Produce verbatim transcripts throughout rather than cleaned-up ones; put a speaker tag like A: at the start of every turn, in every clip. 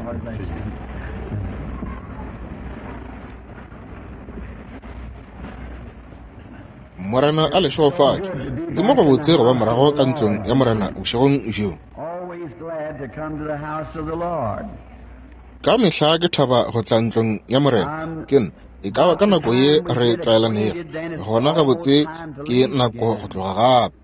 A: Morana a leshofa ke mo go botse go ba morago ka ntlong ya morana o shegong jo.
B: Always glad to come to the house of the Lord.
A: Ka mehla ke thaba go tla ntlong ya morena ke e ka ba ka nako ye re tlaelaneng gona ga botse ke nako go tloga gape.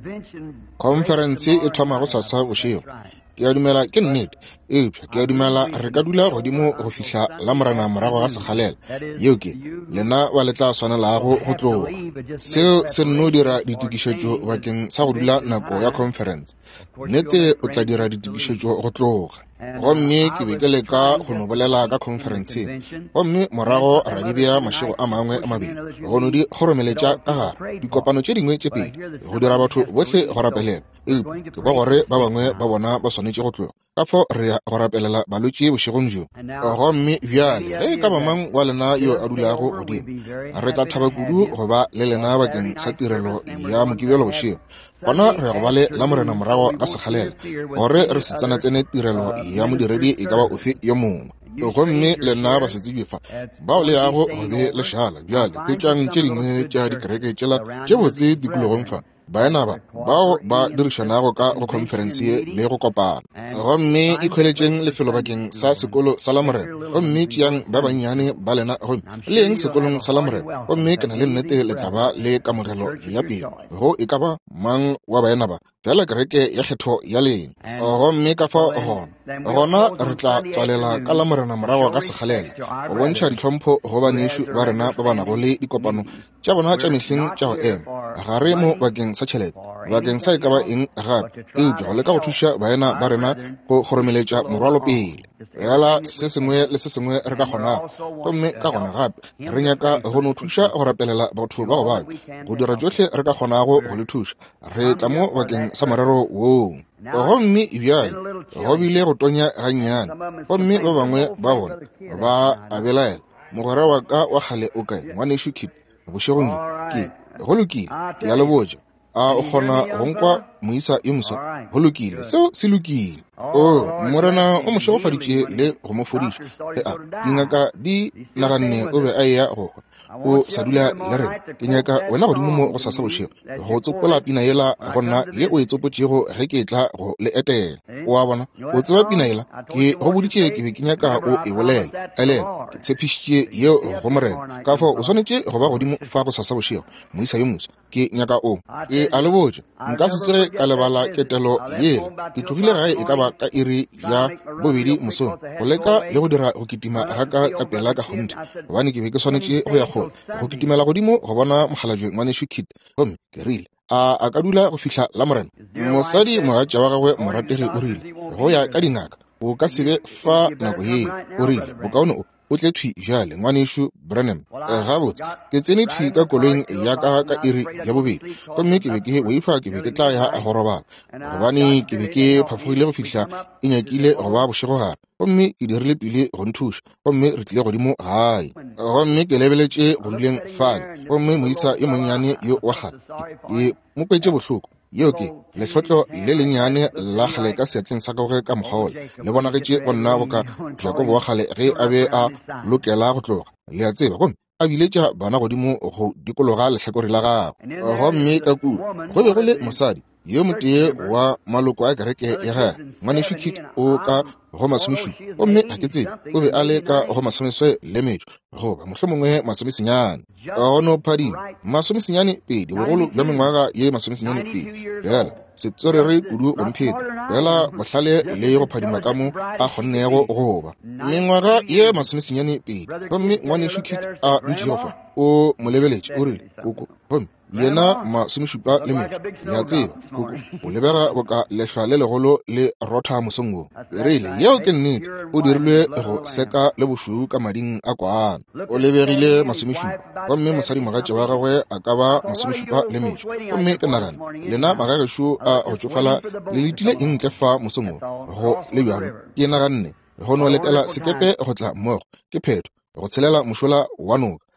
A: Conference e thoma go sasa bošego ke a dumela ke nnete eupša ke a dumela re ka dula godimo go fihla la morana morago ga sekgalela yeo ke lena ba le tla swanelago go tloga seo se nno dira ditokišetšo bakeng sa go dula nako ya conference nnete o tla dira ditokišetšo go tloga gomme ke be ke leka go no bolela ka conference gomme morago ra di bea mašego a mangwe a mabedi go no di kgoromeletša ka gare dikopano tše dingwe tše pedi go dira batho bohle go rapelela ke kwa gore ba bangwe ba bona ba swanetše go tloga ka fo re go rapelela balwetši bošegong jo gomme bjale ge e ka ba mang wa lena yo a dulago godimo re tla thaba kudu go ba le lena bakeng sa tirelo ya mokibelo bošego gona re go ba le la morena morago ka sekgalela gore re se tsena-tsene tirelo ya modiredi e ka ba ofe yo mongwe gomme le nna ba setsebifa bao le yago go be lešala bjale kwetšang tše dingwe tša dikereke tšela tše botse tikologong fa baena ba bao ba dirišanago ka go conference ye le go kopana gomme e khweletšeng lefelo bakeng sa sekolo sa la morena gomme tšeang ba bannyane ba lena gomme le eng sekolong sa la morena gomme ke na le nnete le tla ba le kamogelo ya pele go e ka ba mang wa baena ba fela kereke ya kgetho ya lena gomme ka fa gona gona re tla tswalela ka la morena morago ka sekgalela go bontšha ditlhompho go banešo ba rena ba banago le dikopano tša bona tša mehleng tša go ema gare mo bakeng sa tšhelete bakeng sa e ka ba eng gape eupša go leka go thuša baena ba rena go kgoromeletša morwalo pele fela se sengwe le se sengwe re ka kgonago gomme ka gona gape re nyaka go no thuša go rapelela batho ba go bana go dira jotlhe re ka kgonago go le thuša re tla mo bakeng sa morero woo gomme ebjale go bile go tonya gannyane gomme ba bangwe ba bona ba abelaela mogwera wa ka wa kgale o kae ngwanešo kit bošegong ke go lokile ke ya leboja a o kgona go nkwa moisa e moso go lokile seo se lokile o morena o mošegofaditše le go mo fodiša a dingaka di naganne o be a eya go o sa dula le rena ke nyaka wena godimo mo go sasa bošego go tsopola pina yela gonna ye o e tsopotšego ge ke tla go le etela o a bona o tseba pina yela ke go boditše ke be ke nyaka o e bolela elela ke tshepišitše ye go morena ka fao o swanetše go ba godimo fa go sasa bošego moisa yo moso ke nyaka o ke a lebotša nka se tsoge ka lebala ketelo yela ke tlogile gae e ka ba ka iri ya bobedi mosong go leka le go dira go kitima ga ka ka pela ka gonte gobane ke be ke swanetše go ya go go kitimela godimo go bona mogalajwe ngwanešo kid gomme ke rile a a ka dula go fihla la morena mosadi mogatša wa gagwe morategi o rile go ya ka dingaka o ka sebe fa nako ye o rile bokaone o o tle thwi bjale ngwanešo Branham gabotse ke tsene thwi ka koloing ya ka ka iri ya bobedi gomme ke be ke boifa ke be ke tla ya a go robala gobane ke be ke phafogile go fihla e nyakile go ba bošego gare gomme ke dirile pele go nthuša gomme re tlile godimo gae gomme ke lebeletše go duleng fale gomme moisa yo monnyane yo wa gale ke mo kwetše bohloko yeo ke lehlotlo le lennyane la kgale ka seatleng sa gagwe ka mokgaole le bonagetše go nna bo ka jakobo wa kgale ge a be a lokela go tloga le a tseba gomme a biletša bana godimo go dikologa lehlakore la gagwe gomme ka kudu go be go le mosadi yo motee wa maloko a kereke ya gae ngwanešo kit o ka go masomešupa gomme ga ke tsebe o be a le ka go masomeswe le metšo goba mohlho mongwe masomesenyane ono phadimo masomesenyane pedi bogolo bja mengwaga ye masomesenyane pedi fela setsorere kudu gomphedi fela bohlale le go phadima ka mo a kgonnego goba mengwaga ye masomesenyane pedi gomme ngwanešo kit a dutšegofa o mo lebeletše o rile koko gomme yena masomešupa le metšo ya tseba koko o lebega boka lehlwa le legolo le rotha mosongong rile yeo ke nnete o dirilwe go seka le bošweu ka mading a kwana o lebegile masomešupa gomme mosadi mogatše wa gagwe a ka ba masomešupa le metšo gomme ke nagana lena magagešo a go tsofala le letile eng tle fa mosongong go le bjalo ke naganne go no letela sekepe go tla mmogo ke phetho go tshelela mošola wa noka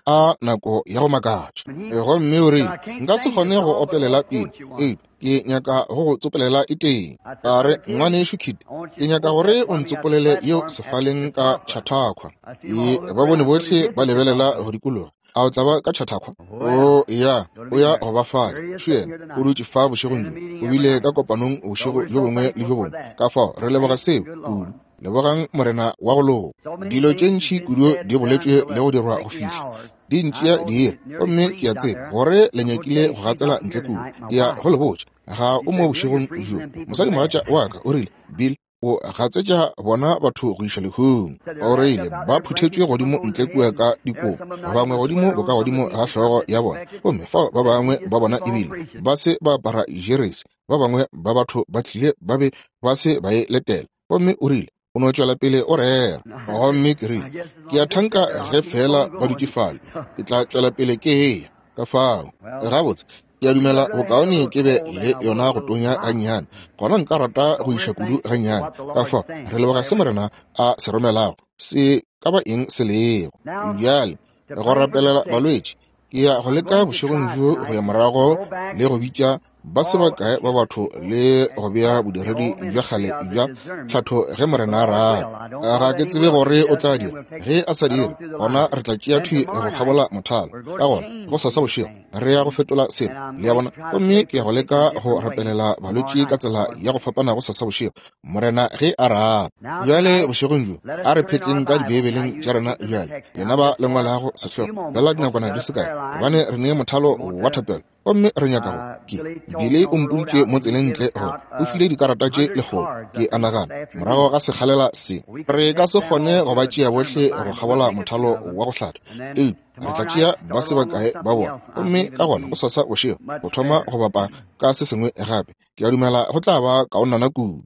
A: a nako ya go makatša. Go mme o rile, nka se kgone go opelela pele, ee, ke nyaka go go tsopelela e teng. Ka re, ngwaneso Kitty, ke nyaka gore o ntsopolele yeo sefaleng ka tšhathakgwa. Ee, ba bone botlhe ba lebelela go dikologa. A o tla ba ka tšhathakgwa? O ya, o ya go ba fala. Tšhwena, o dutse fa bošegong jo. O bile ka kopanong bošego jo bongwe le jo bongwe. Ka fao, re leboga seo, kudu. Lebogang morena wa go loga. Dilo tše ntši kudu di boletswe le go dirwa go fitlha. Di ntšea diiri, gomme ke a tseba gore le nyakile go gatsela ntle kudu. Ya go le botša, ga o mo bošegong jo. Mosadi mogatša wa ka o rile, Bill, o gatsetša bona batho go iša lehung. O reile ba phuthetšwe godimo ntle kua ka dikobo, ba bangwe godimo bo ka godimo ga hlogo ya bona. Gomme fa ba bangwe ba bona ebile ba se ba apara jeresi, ba bangwe ba batho ba tlile ba be ba se ba e letela. Gomme o rile o no tšwela pele o rera. Gomme ke rile ke a thanka ge fela ba dutše fale, ke tla tšwela pele ke eya ka fao. Gabotse ke a dumela bokaone ke be le yona go tonya gannyane, gona nka rata go iša kudu gannyane. Ka fao re leboga se morena a se romelago se ka ba eng se lego. Bjale go rapelela balwetši ke ya go leka bošegong jo go ya morago le go bitša ba se ba kae ba batho le go bea bodiredi bja kgale bja tlhatho ge morena a rara. Ga ke tsebe gore o tla dira, ge a sa dire gona re tla tšea thwi go kgabola mothalo. Ka gona go sasa bošego re ya go fetola selo le ya bona. Gomme ke ya go leka go rapelela balwetši ka tsela ya go fapana go sasa bošego morena ge a rara. Bjale bošegong jo a re phetleng ka dibeebeleng tša rena bjale lena ba lengwalago sehlogo bjala dinakwana di se kae gobane re nee mothalo wa thapelo. Gomme re nyaka go ke bile o mpoditše mo tseleng ntle gore o file dikarata tše lekgolo. Ke anagana morago ga sekgalela se re ka se kgone go ba tšea bohle go kgabola mothalo wa go hlata. Ee, re tla tšea ba se ba kae ba bona. Gomme ka gona go sasa bošego go thoma go bapa ka se sengwe gape. Ke a dumela go tla ba kaonana kudu.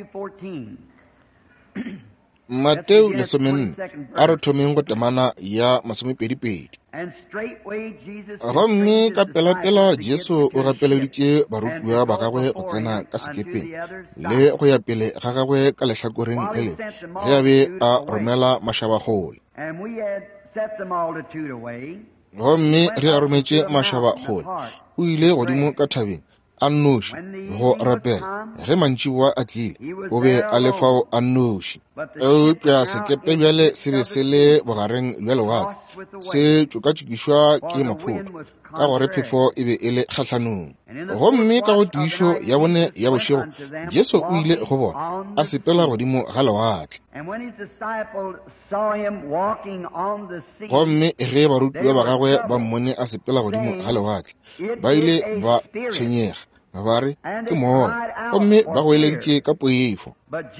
A: Mateo lesomenne a re thomeng go temana ya masomepedipedi. Gomme ka pela-pela Jesu o gapeleditše barutiwa ba gagwe go tsena ka sekepeng le go ya pele ga gagwe ka lehlakoreng le le ge a be a romela mašabakgole. Gomme re a rometše mašabakgole o ile godimo ka thabeng a nnoši go rapela. Ge mantšiboa a tlile o be a le fao a nnoši. Eupša sekepe bjale se be se le bogareng bja lewatle, se tšokatšokišwa ke maphoto ka gore phefo e be e le kgatlhanong. Gomme ka go tiišo ya bone ya bošego Jesu o ile go bona a sepela godimo ga lewatle. Gomme ge barutiwa ba gagwe ba mmone a sepela godimo ga lewatle ba ile ba tshwenyega ba re ke moya. Gomme ba go eleditše ka poifo.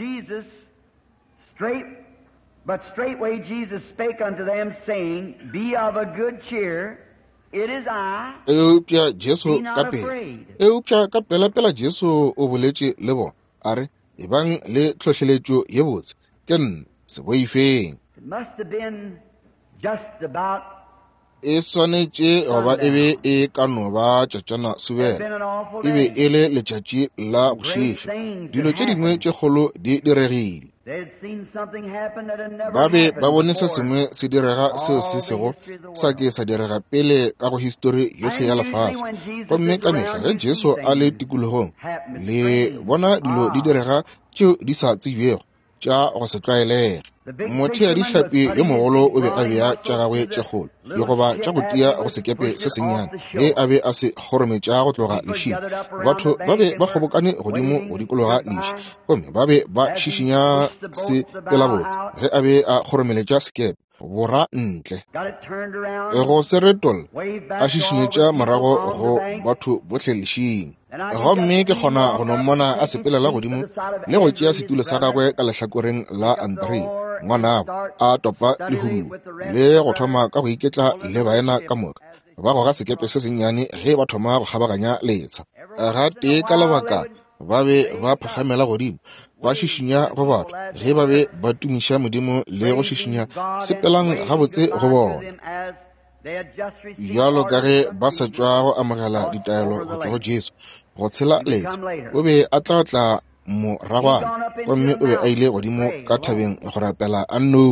B: But straightway Jesus spake unto them, saying, Be of a good cheer, it is I,
A: Eupša Jesu
B: be
A: ka
B: not
A: pela
B: afraid.
A: eupša ka pela-pela Jesu o boletše le bona a re ebang le tlhohleletšo ye botse ke nna se boifeng.
B: It must have been just about,
A: E swanetše goba e be e ka no ba tšatšana
B: been
A: subela
B: an awful
A: e be
B: day.
A: e le letšatši la bošiša. Dilo tše dingwe tše kgolo di diregile.
B: They had seen something happen that had never
A: Ba be
B: happened
A: ba bone se
B: before.
A: sengwe se direga seo se sego sa ke sa direga pele ka go histori yohle ya lefase. Gomme ka mehla ge Jesu a le tikologong le bona dilo di direga tšeo di sa tsebego tša go se tlwaelege. Motho ya dihlapi yo mogolo o be a bea tša gagwe tše kgolo di goba tša go tia go sekepe se sennyane ge a be a se kgorometša go tloga lešing. Batho ba be ba kgobokane godimo go dikologa leši, gomme ba be ba šišinya se pelabotse ge a be a kgoromeletša sekepe bora ntle.
B: Got it turned around,
A: E go se retolla
B: way back
A: a
B: to all
A: šišinyetša
B: the
A: morago
B: people
A: go
B: on the bank.
A: batho bohle lešing.
B: And I
A: Gomme
B: got
A: ke
B: to
A: kgona
B: see
A: go no
B: him
A: mmona
B: walk
A: a
B: up
A: sepelela
B: and
A: godimo
B: to the side of
A: le go
B: Andrew,
A: tšea
B: his
A: setulo sa
B: brother,
A: gagwe ka lehlakoreng la Andre
B: door
A: ngwanabo
B: and
A: a topa
B: start
A: lehudu
B: studying with the rest
A: le
B: of
A: go
B: the
A: thoma ka go iketla
B: brothers
A: le
B: on
A: baena
B: the
A: ka
B: ship
A: moka
B: as they
A: ba go ga sekepe se sennyane ge ba thoma go kgabaganya letsha.
B: Every
A: Ga
B: once in
A: tee
B: a
A: ka
B: while
A: lebaka
B: they would
A: ba be
B: raise
A: ba
B: up,
A: phagamela godimo ba
B: wave
A: šišinya
B: to
A: go batho
B: people as
A: ge
B: they
A: ba be
B: were
A: ba tumiša modimo le go šišinya
B: praising God and
A: sepelang
B: waving
A: gabotse
B: goodbye
A: go
B: to
A: bona
B: them as they had just received
A: bjalo ka
B: orders
A: ge
B: from
A: ba sa
B: Jesus
A: tšwa go amogela
B: cross
A: ditaelo
B: over
A: go
B: the
A: tswa go
B: lake.
A: Jesu go tshela
B: He would
A: letsha.
B: come later.
A: O be a tla tla
B: He
A: moragwana
B: gone up into
A: gomme
B: the
A: o be a ile
B: mountains to
A: godimo
B: pray
A: ka
B: alone.
A: thabeng go rapela a nnoši.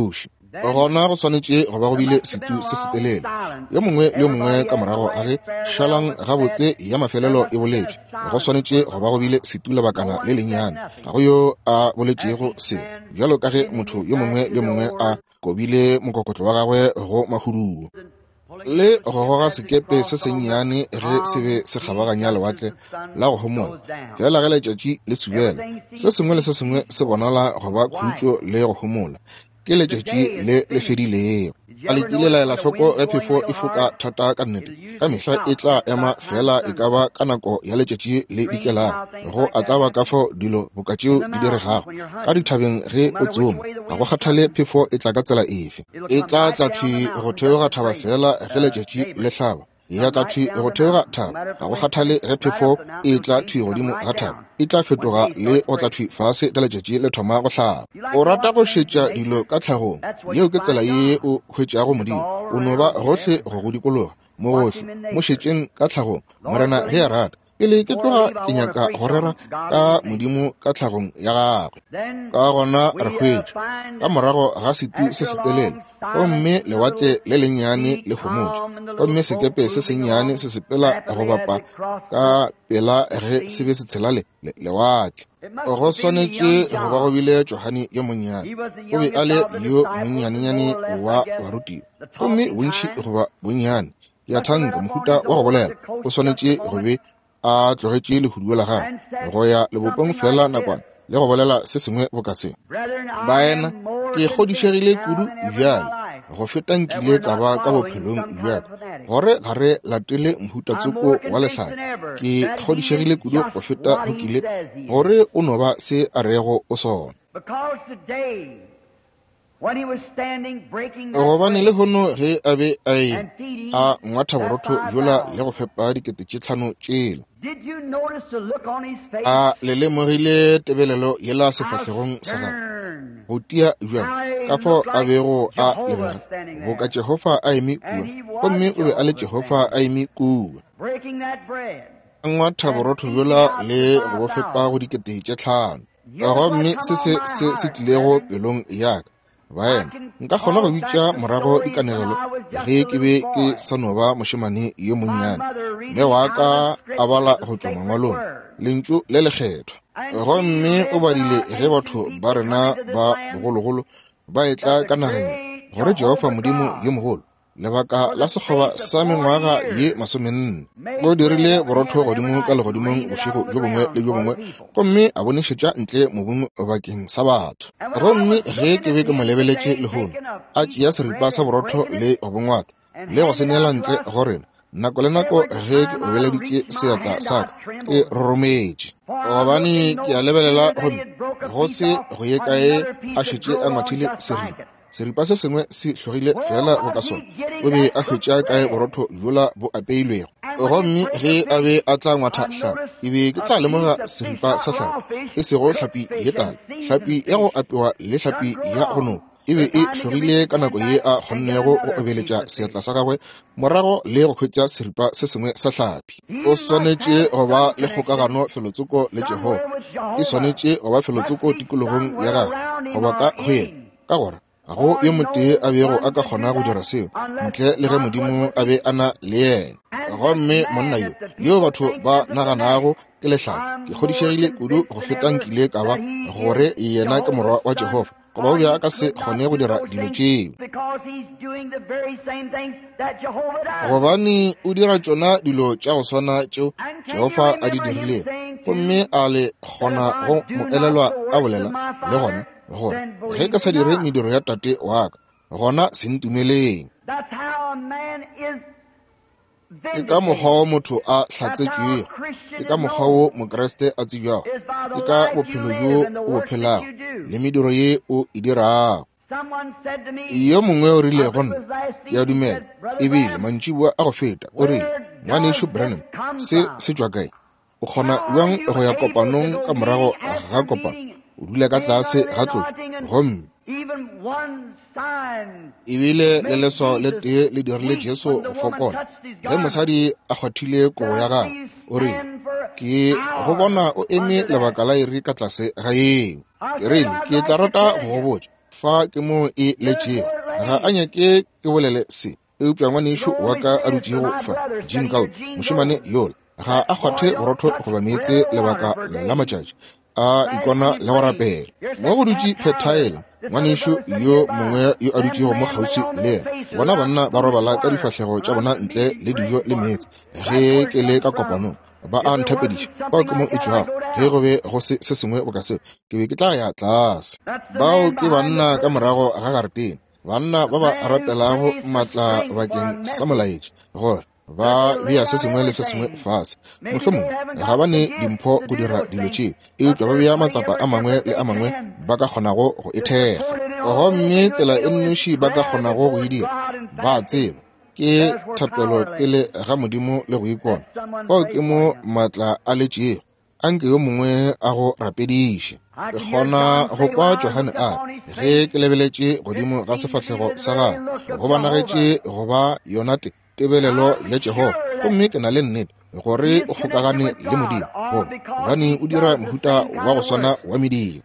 A: gona go swanetše go ba go bile setu se se telele yo mongwe le yo mongwe ka morago a ge šalang gabotse ya mafelelo e boletše go swanetše go ba go bile setu lebakana le lennyane ga go yo a boletšego sengwe bjalo ka ge motho yo mongwe le yo mongwe a kobile mokokotlo wa gagwe go mahuduo le go goga sekepe se sennyane ge se be se kgabaganya lewatle la go homola fela ge letšatši le subela se sengwe le se sengwe se bonala go ba khutšo le go homola ke letšatši le le fedilego a lekile laela hloko ge phefo e foka thata ka nnete ka mehla e tla ema fela e ka ba ka nako ya letšatši le dikelang go a tla ba ka fo dilo boka tšeo di diregago ka dithabeng ge o tsoma ga go kgathale phefo e tla ka tsela efe e tla tla thwi go theoga thaba fela ge letšatši le hlaba ya tla thwi go theoga thaba ga go kgathale ge phefo e tla thwi godimo ga thaba e tla fetoga le o tla thwi fase ka letšatši le thoma go hlaba o rata go šetša dilo ka tlhagong yeo ke tsela ye o hwetšago modimo o no ba gohle go go dikologa mo gohle mo šetšeng ka tlhagong morena ge a rata pele ke tloga ke nyaka go rera ka modimo ka tlhagong ya gagwe ka gona re hwetše ka morago ga setu se se telele gomme lewatle le lennyane le homotše gomme sekepe se sennyane se sepela go bapa ka pela ge se be se tshela le lewatle go swanetše go ba go bile Johane yo monnyane o be a le yo monnyanenyane wa barutiwa gomme bontši goba bonnyane ya thanka mohuta wa go bolela o swanetše go be a tlogetše lehuduo la gagwe go ya lebopong fela nakwana le go bolela se sengwe bo ka se baena ke kgodišegile kudu bjale go feta nkile ka ba ka bophelong bjale gore ga re latele mohutatsoko wa lehlaka ke kgodišegile kudu go feta go kile gore o no ba se a rego o sona gobane le hono ge a be a e a ngwatha borotho jola le go fepa dikete tše tlhano tšelo a le lemogile tebelelo yela sefahlegong sa gagwe go tia bjale ka fo a bego a lebega boka Jehova a eme kua gomme o be a le Jehova a eme kua a ngwatha borotho jola le go fepa go dikete tše tlhano gomme se se se tlilego pelong yaka baena nka kgona go bitša morago dikanegelo ge ke be ke sa no ba mošemane yo monnyane mme wa ka a bala go tšwa mangwalong lentšu le lekgetho gomme o badile ge batho ba rena ba bogologolo ba e tla ka nageng gore Jehova modimo yo mogolo lebaka la sekgoba sa mengwaga ye masomenne o dirile borotho godimo ka legodimong bošego jo bongwe le jo bongwe gomme a bonešetša ntle mobung bakeng sa batho gomme ge ke be ke mo lebeletše lehono a tšea seripa sa borotho le go bongwata le go senela ntle gore nako le nako ge ke obeleditše seatla sa ka ke rorometše gobane ke a lebelela gomme go se go ye kae a šetše a ngwathile seripa seripa se sengwe se hlogile fela go ka sona o be a hwetša kae borotho jola bo apeilwego gomme ge a be a tla ngwatha hlapi e be ke tla lemoga seripa sa hlapi e sego hlapi ye tala hlapi ya go apewa le hlapi ya go no e be e hlogile ka nako ye a kgonnego go obeletša seatla sa gagwe morago le go hwetša seripa se sengwe sa hlapi o swanetše go ba le kgokagano felotsoko le Jehova e swanetše go ba felotsoko tikologong ya gagwe goba ka go yena ka gore ga go yo motee a bego a ka kgona go dira seo ntle le ge modimo a be a na le yena gomme monna yo yo batho ba naganago ke lehlaka ke kgodišegile kudu go feta nkile ka ba gore yena ke morwa wa Jehova goba o be a ka se kgone go dira dilo tšeo gobane o dira tšona dilo tša go swana tšeo Jehova a di dirilego gomme a le kgona go mo elelwa a bolela le gona gore ge ka sa dire mediro ya tate wa ka gona se ntumeleng ke ka mokgwa wo motho a hlatsetšwego ke ka mokgwa wo mokreste a tsebjago ke ka bophelo jo o bophelago le mediro ye o e dirago yo mongwe o rile gona ya dumela ebile mantšibua a go feta o rile ngwanešo Branham se se tšwa kae o kgona bjang go ya kopanong ka morago ga kopano o dula ka tlase ga tlotlo gomme ebile le leswao le tee le dirile Jesu go fokola ge mosadi a kgwathile kobo ya gagwe o rile ke go bona o eme lebaka la iri ka tlase ga eo ke rile ke tla rata go go botša fa ke mo e letšego ga a nyake ke bolele se eupša ngwanešo wa ka a dutše go fa Jean Gould mošemane yola ga a kgwathe borotho go ba meetse lebaka la matšatši a ikona le go rapela mo go dutše Pethaela ngwanešo yo mongwe yo a dutšego mo kgauswi le ena bona banna ba robala ka difahlego tša bona ntle le dijo le meetse ge ke le ka kopanong ba a nthapediša bao ke mo etšwago ge go be go se se sengwe bo ka seo ke be ke tla ya tlase bao ke banna ka morago ga garetene banna ba ba rapelago maatla bakeng sa molaetši gore ba bea se sengwe le se sengwe fase mohlomong ga ba ne dimpho go dira dilo tšeo eupša ba bea matsapa a mangwe le a mangwe ba ka kgonago go ethega gomme tsela e nnoši ba ka kgonago go e dira ba tseba ke thapelo pele ga modimo le go ipona fao ke mo maatla a le tšeo a nke yo mongwe a go rapediša ke kgona go kwa Johane a ge ke lebeletše godimo ga sefahlego sa gagwe go banagetše go ba yona tebelelo ya Jehova gomme ke na le nnete gore o kgokagane le modimo gobe gobane o dira mohuta wa go swana wa medimo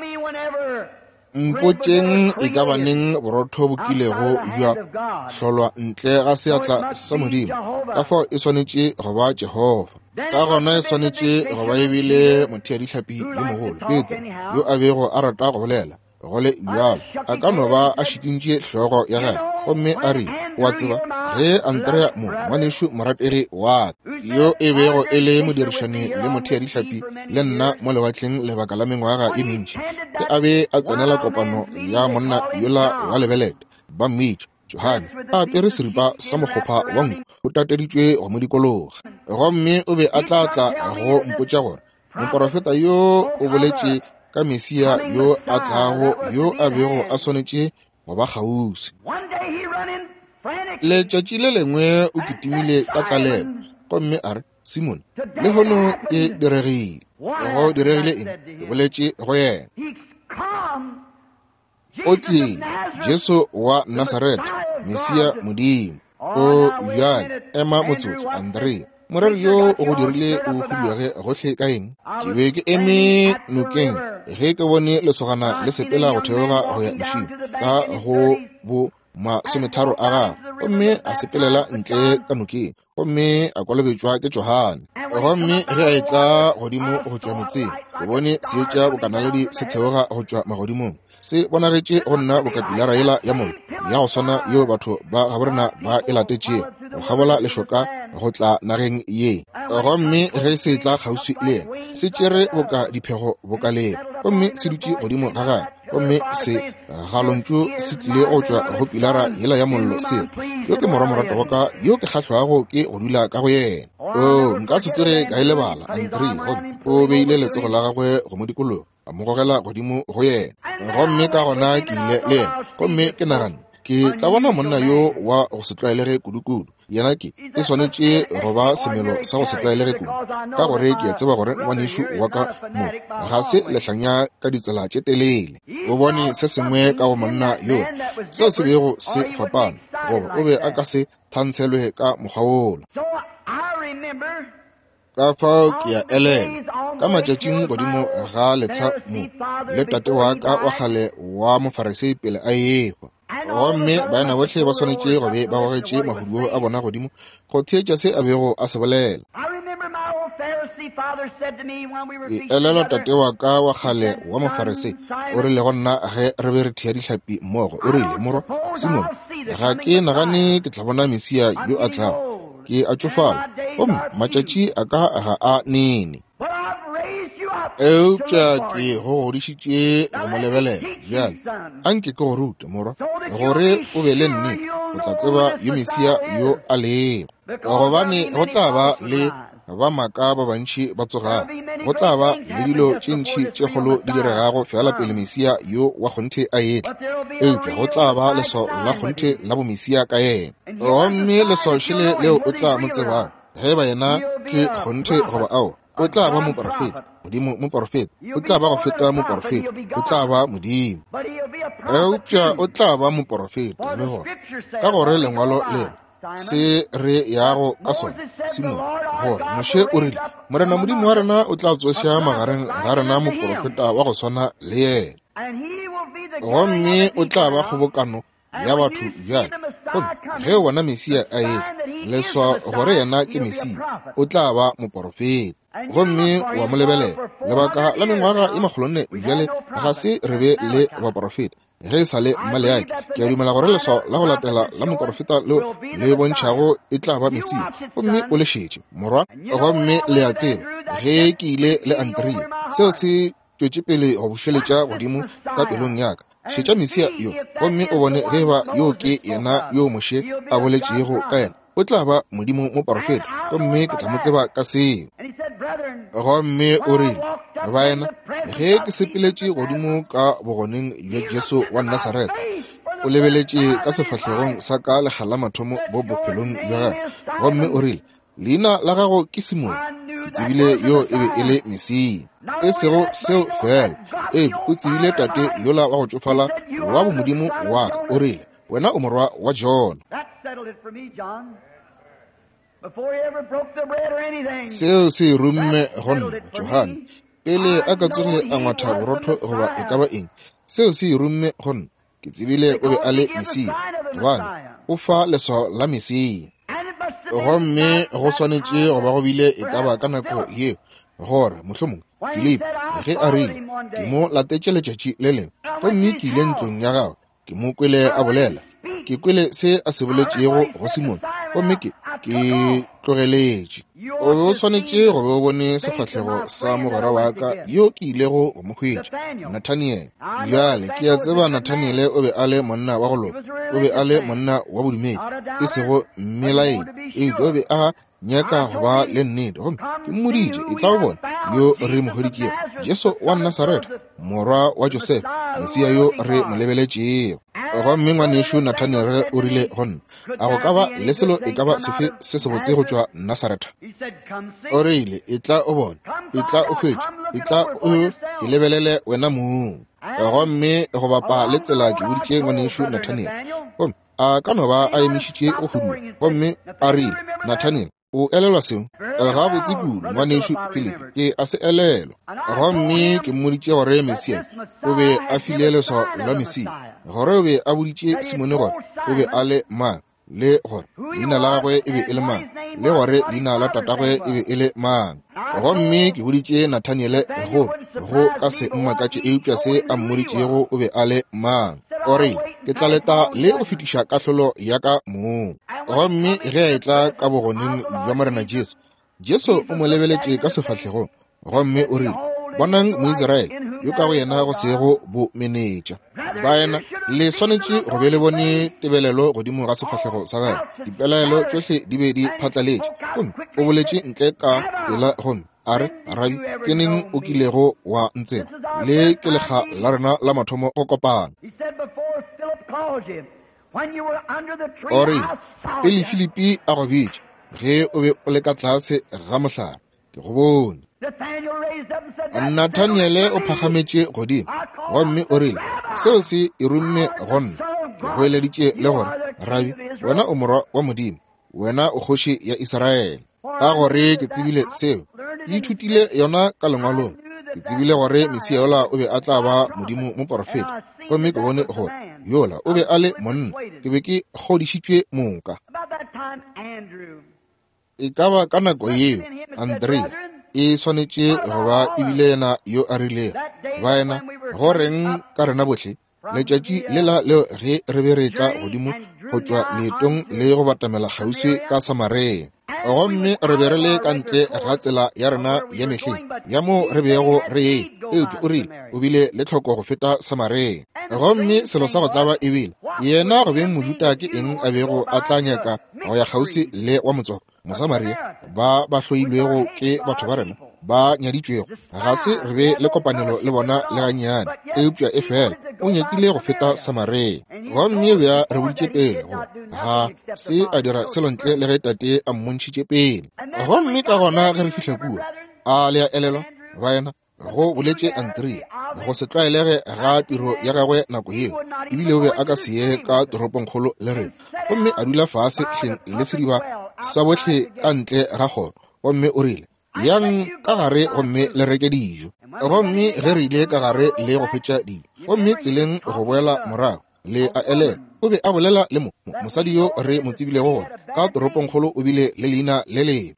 A: mpotšeng e ka baneng borotho bo kilego bja hlolwa ntle ga seatla sa modimo ka fao e swanetše go ba Jehova ka gona e swanetše go ba ebile motheadihlapi yo mogolo Petro yo a bego a rata go bolela go le bjalo a ka no ba a šitintše hlogo ya gage gomme a re wa tseba ge Andrea mo ngwanešo morategi wa yo e bego e le modirišani le motheadihlapi le nna mo lewatleng lebaka la mengwaga e mentši ke a be a tsenela kopano ya monna yola wa lebelete ba mmitša Johane a apere seripa sa mokgopha wa nku o tateditšwe go mo dikologa gomme o be a tla tla go mpotša gore moprofeta yo o boletše ka Mesia yo a tlago yo a bego a swanetše go ba kgauswi letšatši le lengwe o kitimile ka tlalelo gomme a re Simon le gono e diregile go diregile eng e boletše go yena o tlile Jesu wa Nazaret Mesia modimo o bjale ema motsotso Andrea morero yo o go dirile o huduege gohle ka eng ke be ke eme nokeng ge ke bone lesogana le sepela go theoga go ya mešimo ka go bo masometharo a gagwe gomme a sepelela ntle ka nokeng gomme a kwalebetšwa ke Johane gomme ge a etla godimo go tšwa metseng ke bone seetša bokanaledi se theoga go tšwa magodimong se bonagetše go nna bokapilara yela ya molo ya go swana yo batho ba gaborena ba e latetšego go gabola lešoka go tla nageng ye gomme ge se tla kgauswi le ena se tšere boka diphego boka le ena gomme se dutše godimo ga gagwe gomme se galontšu se tlile go tšwa go pilara yela ya mollo sena yo ke moramorato wa ka yo ke kgahlwago ke go dula ka go yena o nka se tsoge ka e lebala Andrea o beile letsogo la gagwe go mo dikologo a mo gogela godimo go yena gomme ka gona ke ile le ena gomme ke nagana ke tla bona monna yo wa go se tlwaelege kudu-kudu yena ke e swanetše go ba semelo sa go se tlwaelege kudu ka gore ke a tseba gore ngwanešo wa ka mo ga se lehlanya ka ditsela tše telele o bone se sengwe ka go monna yo seo se bego se fapana goba o be a ka se thantshelwe ka mokgwaola ka fao ke ya elela ka matšatšing godimo ga letsha mo le tate wa ka wa kgale wa mofarisei pele a ekwa gomme baena botlhe ba swanetše go be ba gogetše mahudu a bona godimo go theetša se a bego a se bolela e elela tate wa ka wa kgale wa mofarisei o rile go nna ge re be re thea dihlapi mmogo o rile morwa Simon ga ke nagane ke tla bona Mesia yo a tlago ke a tšofala gomme matšatši a ka ga a nene eupša ke go godišitše go mo lebelela bjale anke ke go rute morwa gore o be le nne o tla tseba yo Mesia yo a lego gobane go tla ba le ba maka ba bantši ba tsogago go tla ba le dilo tše ntšhi tše kgolo di diregago fela pele Mesia yo wa kgonthe a etla eupša go tla ba leso la kgonthe la bo Mesia ka yena gomme leso šele leo o tla mo tsebago ge ba yena ke kgonthe goba ao o tla ba moprofeta modimo moprofeta o tla ba go feta moprofeta o tla ba modimo eupša o tla ba moprofeta le gore ka gore lengwalo lena se re yago ka sona Simon gore Moshe o rile morena modimo wa rena o tla tsoša magareng ga rena moprofeta wa go swana le yena gomme o tla ba kgobokano ya batho bjale. Ge wona Mesia a etla leswa gore yena ke Mesia o tla ba moprofeta. Gomme wa mo lebelela lebaka la mengwaga e magolone bjale ga se re be le baprofeta ge e sa le mmaleake. Ke a dumela gore leswao la go latela la moprofeta leo le bontšhago e tla ba Mesia, gomme o le šetše morwa. Gomme le a tseba ge ke ile le Andrea seo se tšwetše pele go bušeletša godimo ka pelong yaka. Šetša Mesia yo, gomme o bone ge ba yo ke yena yo moše a boletšego ka yena o tla ba modimo moprofeta, gomme ke tla mo tseba ka seo. Gomme o rile baena ge ke sepeletše godimo ka bogoneng bja Jesu wa Nazareta, o lebeletše ka sefahlegong sa ka legala mathomo bo bophelong bja gage. Gomme o rile leina la gago ke Simon, ke tsebile yo e be e le Mesia. E sego seo fela e o tsebile tate yola wa go tšofala wa bo modimo wa o rile wena o morwa wa John. Seo se rumme gon Johane pele a ka tsoge a ngwatha borotho goba e ka ba eng. Seo se rumme gon ke tsebile o be a le Mesia gobane o fa leswao la Mesia. Gomme go swanetše go ba go bile e ka ba ka nako yeo gore mohlomong Philip ge a rile ke mo latetše letšatši le lengwe, gomme ke ile ntlong ya gagwe ke mo kwele a bolela. Ke kwele se a se boletšego go Simon, gomme ke ke tlogeletše. O swanetše go be o bone sefahlego sa mogwera wa ka yo ke ilego go mo hwetša, Nathaniel. Bjale ke a tseba Nathaniel o be a le monna wa go loka, o be a le monna wa bodumedi, e sego mmelaedi e o be a nyaka go ba le nnete. Gomme ke mmoditše e tla o bona yo re mo hweditšego, Jesu wa Nazareta, morwa wa Joseph, Mesia yo re mo lebeletšego. Gomme ngwanešo Nathaniel o rile gonna a go ka ba le selo e ka ba sefe se se botse go tšwa Nazareta. O rile e tla o bona, e tla o hwetše, e tla o e lebelele wena moo. Gomme go bapa le tsela ke boditše ngwanešo Nathaniel, gomme a ka no ba a emišitše go hudu. Gomme a rile Nathaniel o elelwa seo ga botse kudu ngwanešo Philip ke a se elelwa. Gomme ke mmoditše gore Mesia o be a file leswao la Mesia, gore o be a boditše Simone gore o be a le mang, le gore leina la gagwe e be e le mang, le gore leina la tatagwe e be e le mang. Gomme ke boditše Nathaniel go go ka se mmakatše eupša se a mmoditšego o be a le mang. O rile ke tla leta le go fetiša kahlolo ya ka moo. Gomme ge a etla ka bogoneng bja morena Jesu, Jesu o mo lebeletše ka sefahlego. Gomme o rile bonang Moiseraele yo ka go yena go sego bo menetša. Baena le swanetše go be le bone tebelelo godimo ga sefahlego sa gae, dipelaelo tšohle di be di phatlaletše. Gomme o boletše ntle ka pela gomme a re Rabi ke neng o kilego wa ntsena le ke lekga la rena la mathomo go kopana. O rile pele Filipi a go bitša ge o be o le ka tlase ga mohlare ke go bone. Nathaniel o phagametše godimo, gomme o rile seo se e rumme gonna ke go eleditše le gore Rabi wena o morwa wa modimo, wena o kgoši ya Isaraele. Ka gore ke tsebile seo ke ithutile yona ka lengwalong, ke tsebile gore Mesia yola o be a tla ba modimo moprofeta, gomme ke bone gore yola o be a le monna ke be ke godišitšwe moka. E ka ba ka nako yeo Andrea e swanetše go ba ebile yena yo a rilego. Baena go reng ka rena bohle letšatši le la leo ge re be re tla godimo go tšwa leetong le go batamela kgauswi ka Samaria. Gomme re be re le ka ntle ga tsela ya rena ya mehleng ya mo re bego re ye eupša o rile o bile le tlhoko go feta Samaria. Gomme selo sa go tlaba e bile yena go beng mojuta ke eng a bego a tla nyaka go ya kgauswi le wa motswako Mosamaria ba ba hloilwego ke batho ba rena ba nyaditšwego. Ga se re be le kopanelo le bona le gannyane eupša e fela o nyakile go feta Samaria. Gomme bja re boditše pele go ga se a dira selo ntle le ge tate a mmontšhitše pele. Gomme ka gona ge re fihla kua a le a elelwa baena go boletše Andrea go se tlwaelege ga tiro ya gagwe nako yeo, ebile o be a ka se ye ka toroponkgolo le rena. Gomme a dula fase hleng le sediba sa bohle ka ntle ga kgoro. Gomme o rile yang ka gare gomme le reke dijo. Gomme ge re ile ka gare le go phetša dijo, gomme tseleng go boela morago le a elela o be a bolela le mo mosadi yo re mo tsebile go ka toropong kgolo o bile le leina le le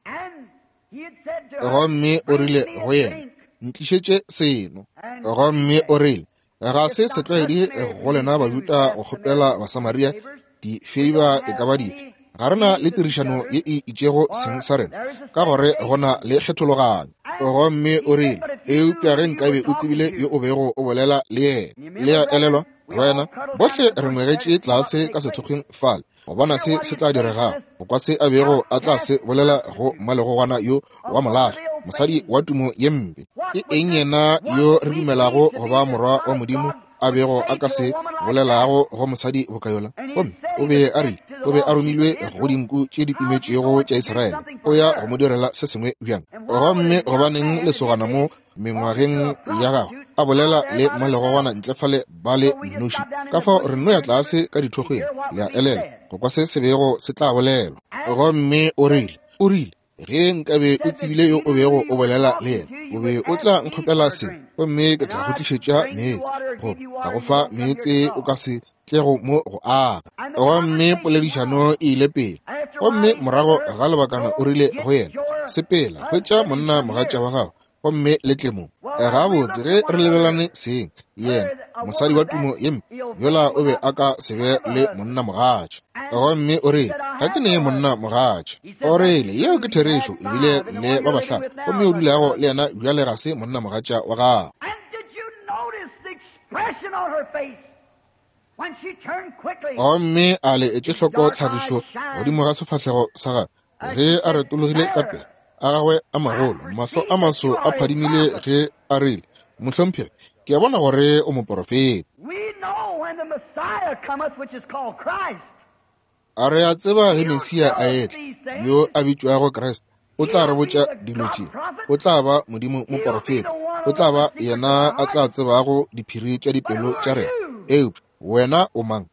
A: gomme o rile go yena ntlišetše seno gomme o rile ga se setlwaedi go lena bajuta go kgopela basamaria di feiba e ka ba dife ga rena le tirišano ye e itšego seng sa rena ka gore gona le kgethologanyo gomme o rile eupša ge nkabe o tsebile yo o bego o bolela le yena le a elelwa wena bohle re ngwegetše tlase ka sethokgeng fale go bona se se tla diregago go kwa se a bego a tla se bolela go mmalegogwana yo wa molatlho mosadi wa tumo ye mpe ke eng yena yo re dumelago go ba morwa wa modimo a bego a ka se bolelago go mosadi bokayola gomme o be a rile o be a romilwe go dinku tše di timetšego tša Iseraele o ya go mo direla se sengwe bjang gomme gobaneng lesogana mo mengwageng ya gago a bolela le mmalegogwana ntlefale ba le noši ka fao re no ya tlase ka dithokgweng le a elela go kwa se se bego se tla bolelwa gomme o rile o rile ge nkabe o tsebile yo o bego o bolela le yena o be o tla nkgopela se gomme ke tla go tlišetša meetse go ka go fa meetse o ka se tlego mo go aga gomme poledišano e ile pele gomme morago ga lebakana o rile go yena sepela hwetša monna mogatša wa gago gomme le tlemo ga botse ge re lebelane seng yena mosadi wa tumo ye mpe yola o be a ka sebe le monna mogatša gomme o rile ga ke ne monna mogatša o rile yeo ke therešo ebile le ba bahlano gomme o dulago le yena bjale ga se monna mogatša wa gago gomme a le etše hloko tlhagišo godimo ga sefahlego sa gagwe ge a retologile ka pele a gagwe a magolo mahlo a maso a phadimile ge a rile mohlomphegi ke a bona gore o moporofete a re a tseba ge mesia a etla yo a bitšwago Kriste o tla re botša dilo tše o tla ba modimo moporofete o tla ba yena a tla tsebago diphiri tša dipelo tša rena eupša wena o mang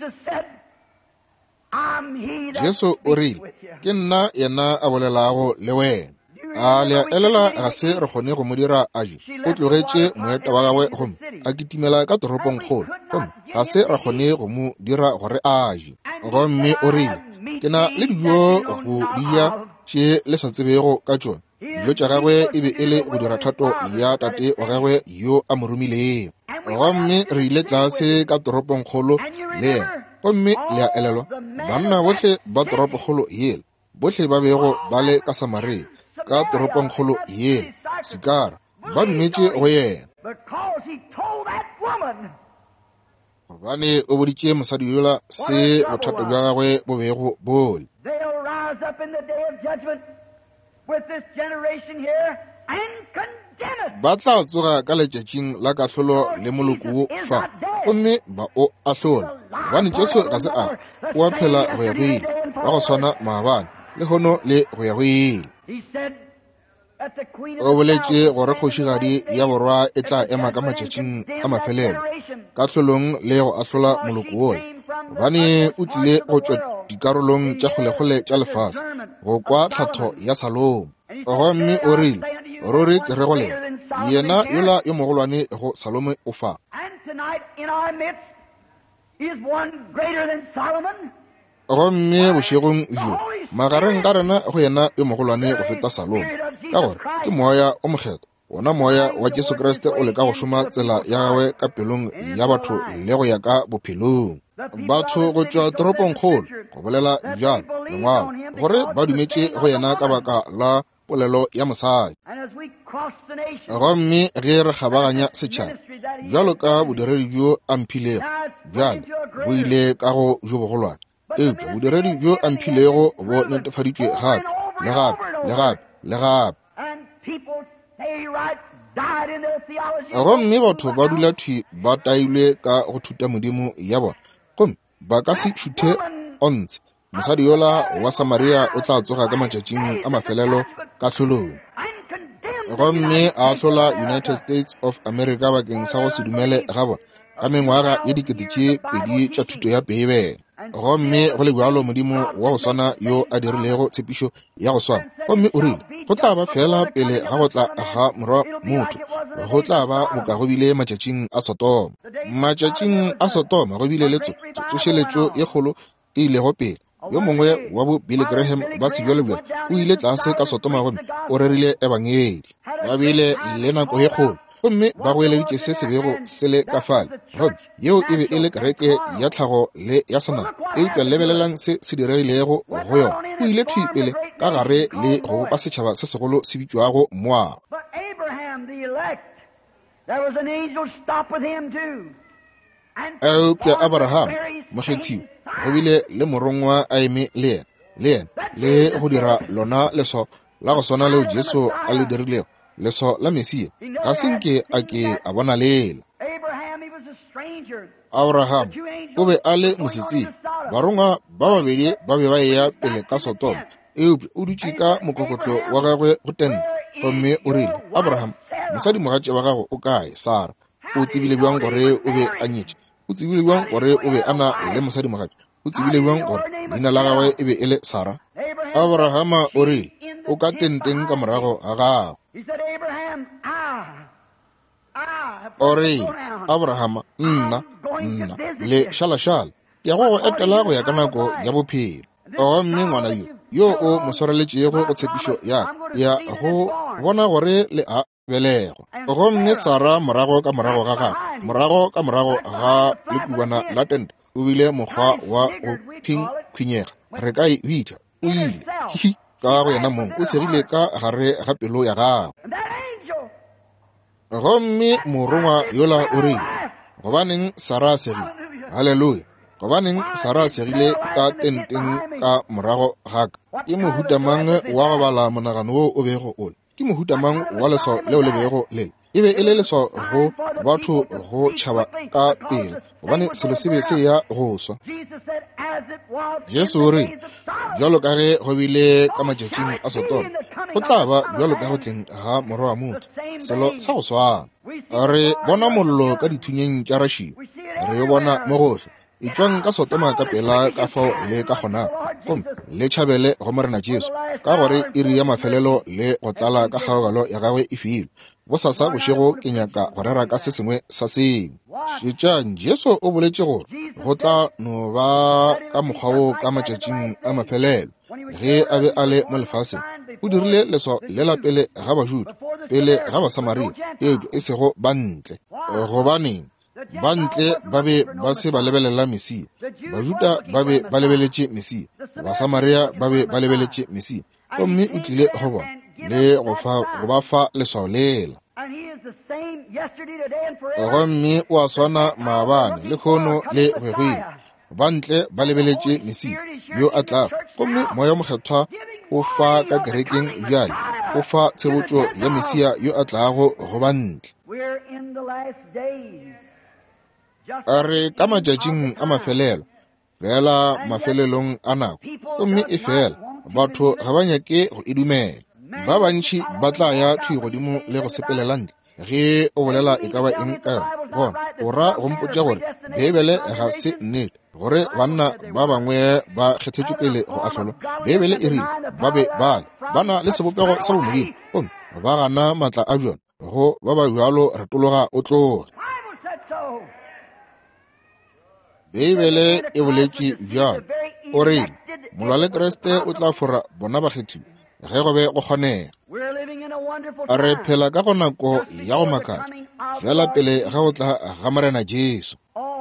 A: Jesu o rile ke nna yena a bolelago le wena a le a elela ga se re kgone go mo dira aje o tlogetše moeta wa gagwe gomme a kitimela ka toropong kgolo gomme ga se re kgone go mo dira gore aje gomme o rile ke na le dijo go dia tše le sa tsebego ka tšone dijo tša gagwe e be e le go dira thato ya tate wa gagwe yo a mo romilego gomme re ile tlase ka toropong kgolo le yena gomme le a elelwa banna bohle ba toropo kgolo yele bohle ba bego ba le ka Samaria ka toropong kgolo yele Sikara ba dumetše go yena gobane o boditše mosadi yola se bothata bja gagwe bo bego bole ba tla tsoga ka letšatšing la kahlolo le moloko wo fa gomme ba o ahlola gobane Jesu ga se a o a phela go ya go ile wa go swana maabane le hono le go ya go ile o boletše gore kgošigadi ya borwa e tla ema ka matšatšing a mafelelo ka hlolong le go ahlola moloko wole gobane o tlile go tšwa dikarolong tša kgolekgole tša lefase go kwa tlhatho ya Salomo gomme o rile ruri ke re go lena yena yola yo mogolwane go Salome o fa gomme bošegong jo magareng ga rena go yena yo mogolwane go feta Salome ka gore ke moya o mokgetho wona moya wa Jesu Kriste o le ka go šoma tsela ya gagwe ka pelong ya batho le go ya ka bophelong batho go tšwa toropong kgolo go bolela bjalo lengwalo gore ba dumetše go yena ka baka la polelo ya mosadi gomme ge re kgabaganya setšhaba bjalo ka bodiredi bjo a mphilego bjale bo ile ka go jo bogolwane eupša bodiredi bjo a mphilego bo netefaditšwe gape le gape le gape le gape gomme batho ba dula thwi ba tailwe ka go thuta modimo ya bona gomme ba ka se thuthe ontse mosadi yola wa Samaria o tla tsoga ka matšatšing a mafelelo ka hlolong gomme a hlola United States of America bakeng sa go se dumele ga bona ka mengwaga ye dikete tše pedi tša thuto ya pebe gomme go le bjalo modimo wa go swana yo a dirilego tshepišo ya go swana gomme o rile go tla ba fela pele ga go tla ga morwa motho go tla ba boka go bile matšatšing a Sodoma. Matšatšing a Sodoma go bile le tsošeletšo ye kgolo e ilego pele. Yo mongwe wa bo Billy Graham ba sebjalebjale o ile tlase ka Sodoma gomme o rerile ebangeli ba bile le nako ye kgolo gomme ba go eleditše se se bego se le ka fale gomme yeo e be e le kereke ya tlhago le ya senama e utlwa lebelelang se se diregilego go yona. O ile thuipele ka gare le go bopa setšhaba se segolo se bitšwago Moab. Eupša Abraham mokgethiwa go bile le morongwa a eme le yena le yena le go dira lona leso la go swana leo Jesu a le dirilego, leso la Mesia. Ga se nke a ke a bona lela. Abraham o be a le mosetsing, barongwa ba babedi ba be ba ya pele ka Sodoma. Eupša o dutše ka mokokotlo wa gagwe go tenne gomme o rile, Abraham, mosadi mogatše wa gago o kae Sara? O tsebile bjang gore o be a nyetše? O tsebile bjang gore o be a na le mosadi mogatše? O tsebile bjang gore leina la gagwe e be e le Sara? Abrahama o rile, o ka tenteng ka morago ga gago. O rile, Abrahama, nna nna le šalašala ke go go etela go ya ka nako ya bophelo. Gomme ngwana yo yo o mo swareletšego go tshepišo ya ya go bona gore le a belego. Gomme Sara morago ka morago ga gagwe, morago ka morago ga lekubana la tente, o bile mokgwa wa go phingkhwinyega re ka e bitša o ile hihi ka go yena mong o segile ka gare ga pelo ya gagwe. Gomme morongwa yola o rile, gobaneng Sara a segile? Halleluja. Gobaneng Sara a segile ka tenteng ka morago ga ka? Ke mohuta mang wa go bala monagano wo o bego ole? Ke mohuta mang wa leso leo le bego lele? E be e le leso go batho go tšhaba ka pele gobane selo se be se ya go swa. Jesu o rile, bjalo ka ge go bile ka matšatšing a Sodoma go tla ba bjalo ka go tleng ga morwa wa motho, selo sa go swana. Re bona mollo ka dithunyeng tša rašio, re bona mo gohle e tšwang ka Sodoma ka pela ka fao le ka gona gomme le tšhabele go morena Jesu ka gore iri ya mafelelo le go tlala ka kgaogelo ya gagwe e filwe. Bosasa bošego ke nyaka go rera ka se sengwe sa sengwe. Šetšang Jesu o boletše gore go tla no ba ka mokgwa wo ka matšatšing a mafelelo ge a be a le mo lefaseng. O dirile leso le la pele ga Bajuda pele ga Basamaria eo e sego bantle, gobaneng bantle ba be ba se ba lebelela Mesia. Bajuda ba be ba lebeletše Mesia, Basamaria ba be ba lebeletše Mesia. Gomme o tlile go bona le go ba fa leswao lela. Gomme o a swana maabane le kgono le gwegweng. Bantle ba lebeletše Mesia yo a tlago. Gomme moya mokgethwa o fa ka kerekeng bjale, o fa tshebotšo ya Mesia yo a tlago go bantle. A re ka matšatšing a mafelelo, fela mafelelong a nako, gomme e fela batho ga ba nyake go e dumela. Ba bantši ba tla ya thui godimo le go sepelela ntle ge o bolela e ka ba eng ka yona. Bona o ra go mpotša gore Bibele ga se nnete, gore banna ba bangwe ba kgethetšwe pele go ahlolwa. Bibele e rile ba be bale ba na le sebopego sa bomodimo gomme ba gana maatla a bjona go ba ba bjalo retologa o tloge. Bibele e boletše bjalo, o rile molwa Kriste o tla fora bona bakgethiwa ge go be go kgonega. Re phela ka go nako ya go makatša fela pele ga go tla ga morena Jesu.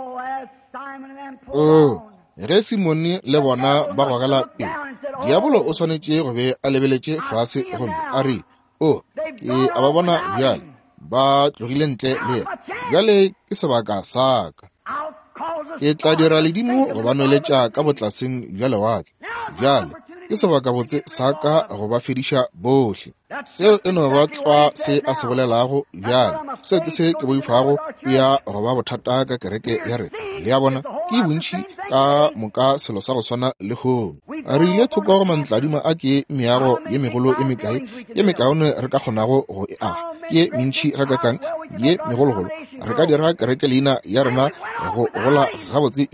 A: O ge Simone le bona ba gogela pele, diabolo o swanetše go be a lebeletše fase gomme a rile, o ke a ba bona bjale ba tlogile ntle le yena, bjale ke sebaka sa ka. Ke tla dira ledimo go ba noeletša ka botlaseng bja lewatle, bjale ke sebaka botse sa ka go ba fediša bohle. Seo e no ba tlwa se a se bolelago bjale, seo ke se ke boifago ya go ba bothata ka kereke ya re le ya bona ke bontši ka moka selo sa go swana le home. Re ile thoko go mantladima a ke meago ye megolo e mekae ye mekaone re ka kgonago go e aga, ye mentši ga kakang ye megologolo. Re ka dira kereke leina ya rena go gola gabotse yona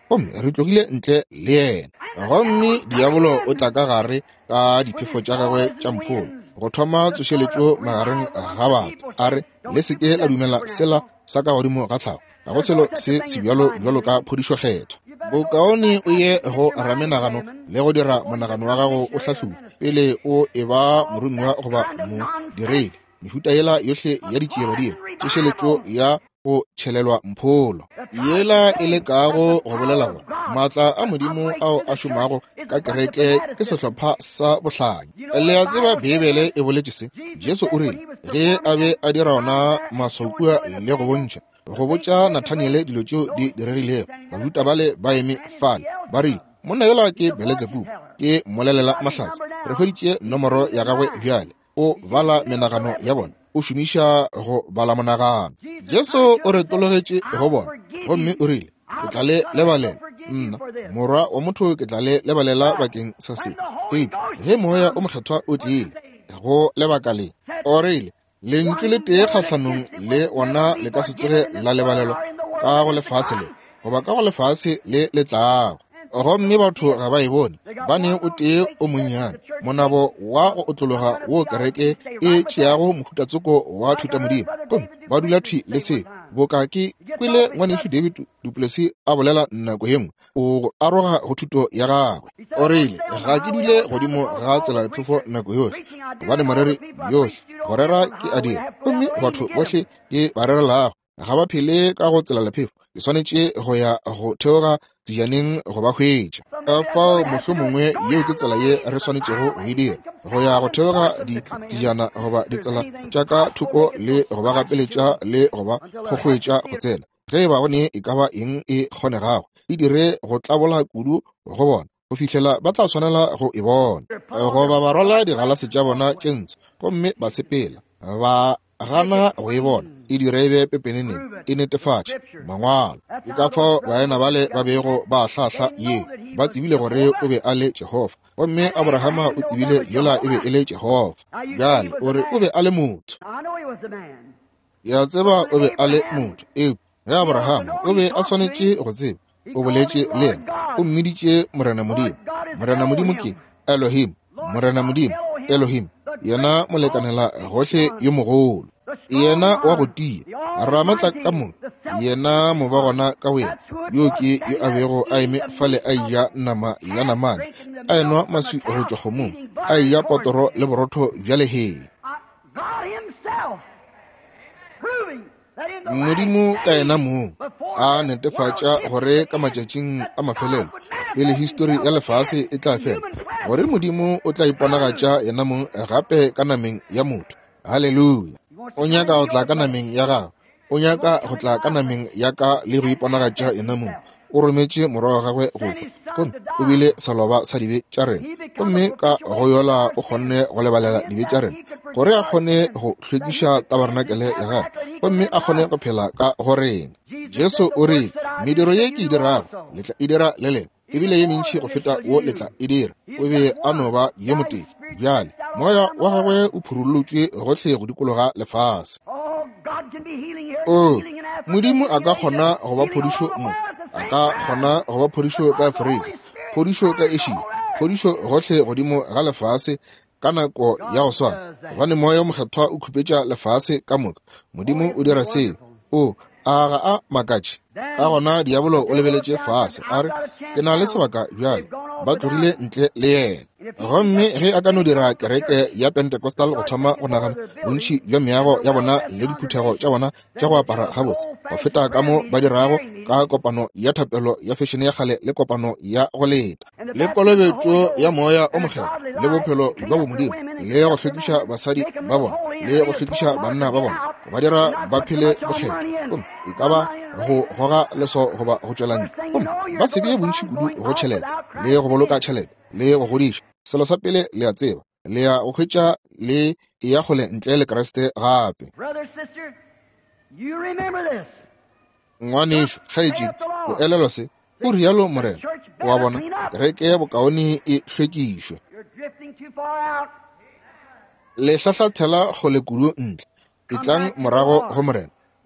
A: gomme re tlogile ntle le ena. Gomme diabolo o tla ka gare ka diphefo tša gagwe tša mpholo go thoma tsošeletšo magareng ga batho, a re le seke la dumela sela sa ka godimo ga tlhago, ga go selo se sebjalo bjalo ka phodišokgetho. Bokaone o ye go ara menagano le go dira monagano wa gago o hlahlobe pele o e ba morongwa goba mo diredi. Mehuta yela yohle ya ditšeebadimo, tsošeletšo ya go tšhelelwa mpholo yela e le kago go bolela gore maatla a modimo ao a šomago ka kereke ke sehlopha sa bohlanyi. Le a tseba Bibele e boletše se, Jesu o rile ge a be a dira ona masaukua le go bontšha go botša Nathaniele dilo tšeo di diregilego. Baruta bale ba eme fale ba rile, monna yola ke Belzebub, ke molelela mahlatse. Re hweditše nomoro ya gagwe bjale o bala menagano ya bona, o šomiša go bala monagano. Jesu o re tologetše go bona, gomme o rile ke tla le lebalela nna morwa wa motho, ke tla le lebalela bakeng sa se. Ee, ge moya o mokgethwa o tlile go lebaka le o rile lentswe le tee kgahlanong le ona le ka se tsoge la lebalelwa ka go lefase le goba ka go lefase le le tlago. Gomme batho ga ba e bone, ba ne o tee o monnyane, monabo wa go otlologa wo kereke e tšeago mohutatsoko wa thutamodimo. Gomme ba dula thwi le se boka ke kwele ngwaneso David du Plessis a bolela nako ye nngwe o aroga go thuto ya gagwe. O rile ga ke dule godimo ga tsela letlhofo nako yohle, gobane moreri yohle go rera ke a dira. Gomme batho bohle ke ba rerelago ga ba phele ka go tsela lephefo, ke swanetše go ya go theoga tsejaneng go ba hwetša. Ka fao mohlho mongwe yeo ke tsela ye re swanetšego go e dira, go ya go theoga di tsejana goba ditsela tša ka thoko le go ba gapeletša le go ba kgokgwetša go tsena. Ge ba gone e ka ba eng e kgonegago, e dire go tlabola kudu go bona go fihlela ba tla swanela go e bona, goba ba rwala digalase tša bona tše ntsho, gomme ba sepela ba gana go e bona e dire e be pepeneneng e netefatše mangwalo. Ke ka fao baena bale ba bego ba hlahla yeo ba tsebile gore o be a le Jehova, gomme Abrahama o tsebile yola e be e le Jehova. Bjale o re o be a le motho, ya tseba o be a le motho eo ge Abrahama o be a swanetše go tseba, o boletše le ena, o mmiditše morena modimo. Morena modimo ke Elohim, morena modimo Elohim, yena molekanela gohle yo mogolo, yena wa go tia ramatla ka mo, yena mo ba gona ka wena yo ke yo a bego a eme fale a ja nama ya namane, a enwa maswi go tšwa kgomong, a ja potoro le borotho bjale he. Modimo ka ena mo a netefatša gore ka matšatšing a mafelelo pele histori ya lefase e tla fela, gore Modimo o tla iponagatša yena mo gape ka nameng ya motho. Halleluja! O nyaka go tla ka nameng ya gago, o nyaka go tla ka nameng ya ka le go iponagatša yena mo. O rometše morwa wa gagwe go gomme o bile saloba sa dibe tša rena, gomme ka go yola o kgonne go lebalela dibe tša rena gore a kgone go hlwekiša tabernakele ya gagwe, gomme a kgone go phela ka go rena. Jesu o rile mediro ye ke e dirago letla e dira le lena, ebile ye mentši go feta wo letla e dira. O be a no ba ye moteng. Bjale moya wa gagwe o phurulutšwe gohle go dikologa lefase. O Modimo a ka kgona go ba phodišo mo, a ka kgona go ba phodišo ka Afrika, phodišo ka Asia, phodišo gohle godimo ga lefase ka nako ya go swana, gobane moya mokgethwa o khupetša lefase ka moka. Modimo o dira seo. O a ga a makatše ka gona diabolo o lebeletše fase, a re ke na le sebaka bjale ba tlogile ntle le yena. Gomme ge a ka no dira kereke ya Pentecostal go thoma go nagana bontši bja meago ya bona le diphuthego tša bona tša go apara gabotse, go feta ka mo ba dirago ka kopano ya thapelo ya fešene ya kgale le kopano ya go leta, le kolobetšo ya moya o mogelo le bophelo bja bomodimo, le go hlwekiša basadi ba bona le go hlwekiša banna ba bona, ba dira ba phele bokgetho, e ka ba go goga leso goba go tšwelang, ba se bee bontši kudu go tšhelete le go boloka tšhelete le go godiša. Selo sa pele le a tseba, le ya go hwetša le e ya gole ntle le Kriste gape. Ngwanešo kgaetšedi o elelwa se, o rialo morena wa bona kereke bokaone e hlwekišwe. Le hlahlathela gole kudu ntle, e tlang morago go morena,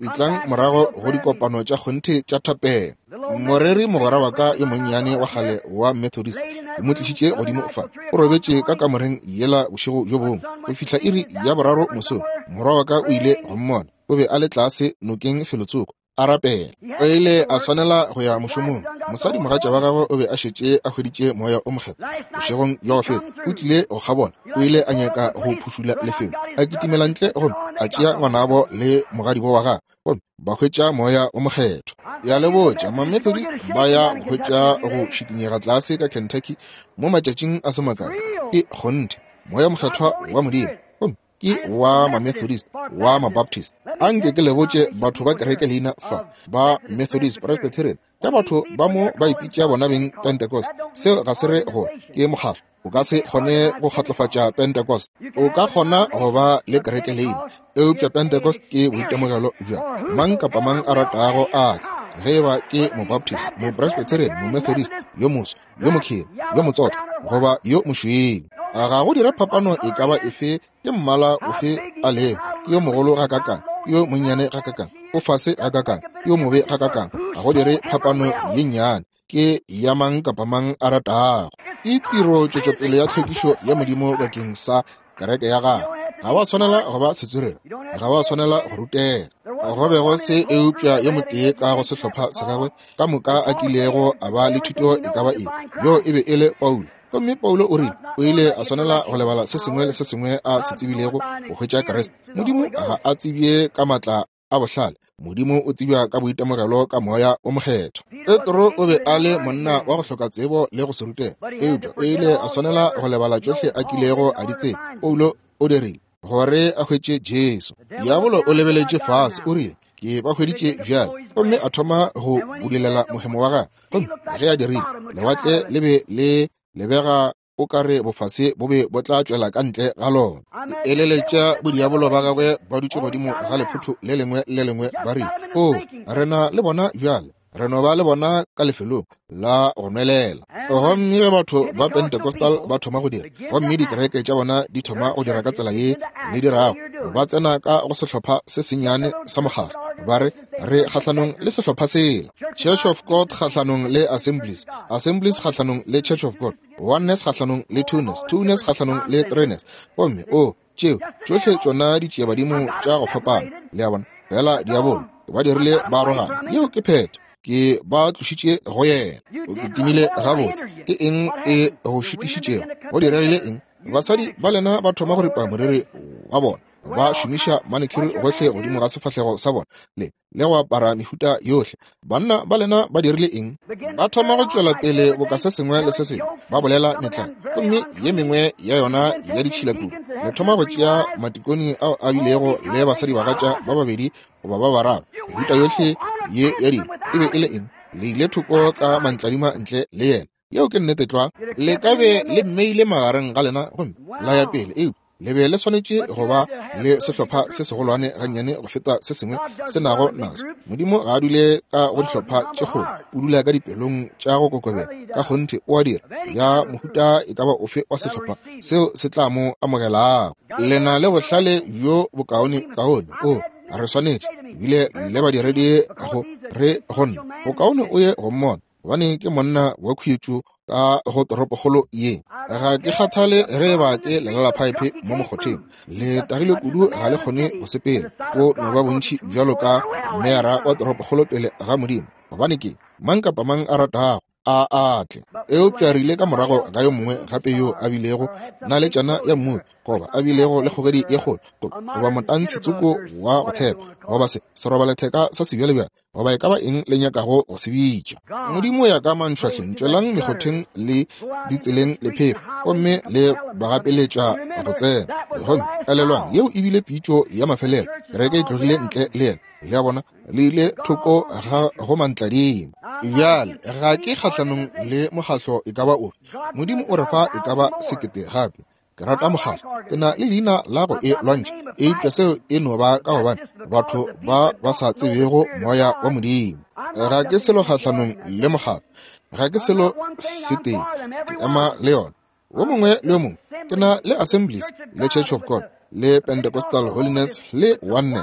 A: itlang morago go dikopano tša kgonthe tša thapelo. Moreri mogwera wa ka yo monnyane wa gale wa Methodist o mo tlišitše godimo fa o robetše ka kamoreng yela bošego jo bongwe go fihla iri ya boraro mosong. Morwa wa ka o ile go mmona, o be a le tlase nokeng felotsoko a rapela. O ile a swanela go ya mošomong. Mosadi mogatša wa gagwe o be a šetše a hweditše moya o mokgethwa bošegong bja go feta. O tlile go kgabona, o ile a nyaka go phušula lefelo, a kitimela ntle gomme a tšea ngwanabo le mogadibo wa gagwe gomme ba hwetša moya o mokgethwa. Ya le botša ma-Methodist ba ya go hwetša go šikinyega tlase ka Kentucky mo matšatšing a semakae ke kgonthe moya mokgethwa wa modimo gomme ke wa ma-Methodist wa ma-Baptist. A nke ke lebotše batho ba kereke leina fa ba Methodist Presbyterian ka batho ba mo ba ipitša bona beng Pentecost. Seo ga se re go ke mokgatlo, o ka se kgone go kgatlofatša Pentecost. O ka kgona go ba le kereke leina eupša Pentecost ke boitemogelo bja mang kapa mang a ratago a tla, ge ba ke mo-Baptist, mo-Presbyterian, mo-Methodist, yo moso, yo mokhiri, yo motsotso goba yo mošweng. Ga go dira phapano e ka ba efe ke mmala ofe a leo, ke yo mogolo ga kakang, ke yo monnyane ga kakang, o fase ga kakang, ke yo mobe ga kakang. Ga go dire phapano ye nnyane, ke ya mang kapa mang a ratago. E tiro tšwetšopele ya tlhwekišo ya modimo bakeng sa kereke ya gagwe. Ga wa tshwanela go ba setswerere, ga wa tshwanela go rutega. Go be go se eupša yo motee ka go sehlopha sa gagwe ka moka a kilego a ba le thuto e ka ba eng, yo e be e le Paulo. Gomme Paulo o rile o ile a swanela go lebala se sengwe le se sengwe a se tsebilego go hwetša Kriste. Modimo ga a tsebie ka matla a bohlale, Modimo o tsebja ka boitemogelo ka moya o mokgethwa. Petro o be a le monna wa go hloka tsebo le go se rutega, eupša o ile a swanela go lebala tšohle a kilego a di tseba. Paulo o dirile gore a hwetše Jesu. Diabolo o lebeletše fase o rile ke ba hweditše bjale, gomme a thoma go bulelela mohemo wa gagwe. Gomme ge a dirile lewatle le be le lebega o kare bofase bo be bo tla tšwela ka ntle ga lona. E eleletša bodiabolo ba gagwe ba dutše godimo ga lephutho le lengwe le lengwe ba rile, o rena le bona bjale, re no ba le bona ka lefelong la go nwelela. Gomme ge batho ba Pentecostal ba thoma go dira, gomme dikereke tša bona di thoma go dira ka tsela ye le dirago, ba tsena ka go sehlopha se senyane sa mokgatlo, ba re re kgatlanong le sehlopha sela. Church of God kgatlanong le Assemblies, Assemblies kgatlanong le Church of God, Oneness kgatlanong le Two-ness, Two-ness kgatlanong le Three-ness. Gomme o tšeo tšohle tšona di tšea badimo tša go fapana le a bona fela diabolo ba dirile ba arogana. Yeo ke phetho ke ba tlošitše go yena, o kitimile gabotse ke eng e go šitišitšego, go diregile eng. Basadi ba lena ba thoma go ripa moriri wa bona, ba šomiša manikiri gohle godimo ga sefahlego sa bona le le go apara mehuta yohle. Banna ba lena ba dirile eng? Ba thoma go tšwela pele boka se sengwe le se sengwe, ba bolela metlhang. Gomme ye mengwe ya yona ya ditšhilakulu le thoma go tšea matikoni ao a bilego le basadi ba gatša ba babedi goba ba bararo. Mehuta yohle ye ya dingwe e be e le eng? Le ile thoko ka mantladima ntle le yena. Yeo ke nnete tloa le ka be le mmeile magareng ga lena, gomme la ya pele eo le be le swanetše go ba le sehlopha se segolwane gannyane go feta se sengwe se nago naso. Modimo ga a dule ka go dihlopha tše kgolo, o dula ka dipelong tša go kokobela ka kgonthe o a dira ya mohuta e ka ba ofe wa sehlopha seo se tla mo amogelago. Lena le bohlale bjo bokaone kaone o a re swanetše ebile le ba diredi go re gonna bokaone o ye go mmona, gobane ke monna wa khwietšo ka go toropokgolo ye. Ga ke kgathale ge ba ke lelela phaepe mo mokgotheng, le tagile kudu ga le kgone go sepela go no ba bontšhi bjalo ka meara wa toropokgolo pele ga Modimo, gobane ke mang kapa mang a ratago a atle. Eupša rile ka morago ga yo mongwe gape yo a bilego na le tšana ya mmui goba a bilego le kgogedi ye kgolo goba motantshitsoko wa go thepa goba se serobaletheka sa sebjalebjale goba e ka ba eng le nyakago go se bitša. Modimo ya ka mantšhwahleng tšwelang mekgotheng le ditseleng le phefo, gomme le bagapeletša go tsena legomme elelwang yeo e bile pitšo ya mafelelo. Kereke e tlogile ntle le yena le ya bona le ile thoko ga go mantladimo. Bjale ga ke kgatlhanong le mokgatlo e ka ba ofe, Modimo o re fa e ka ba sekete gape. Ke rata mokgatlo, ke na le leina la go e lwantšha, eupša seo e no ba ka gobane batho ba ba sa tsebego moya wa Modimo. Ga ke selo kgatlhanong le mokgatlo, ga ke selo seteng, ke ema le yona. Wo mongwe le yo mongwe ke na le Assemblies le Church of God le Pentecostal Holiness le Oneness.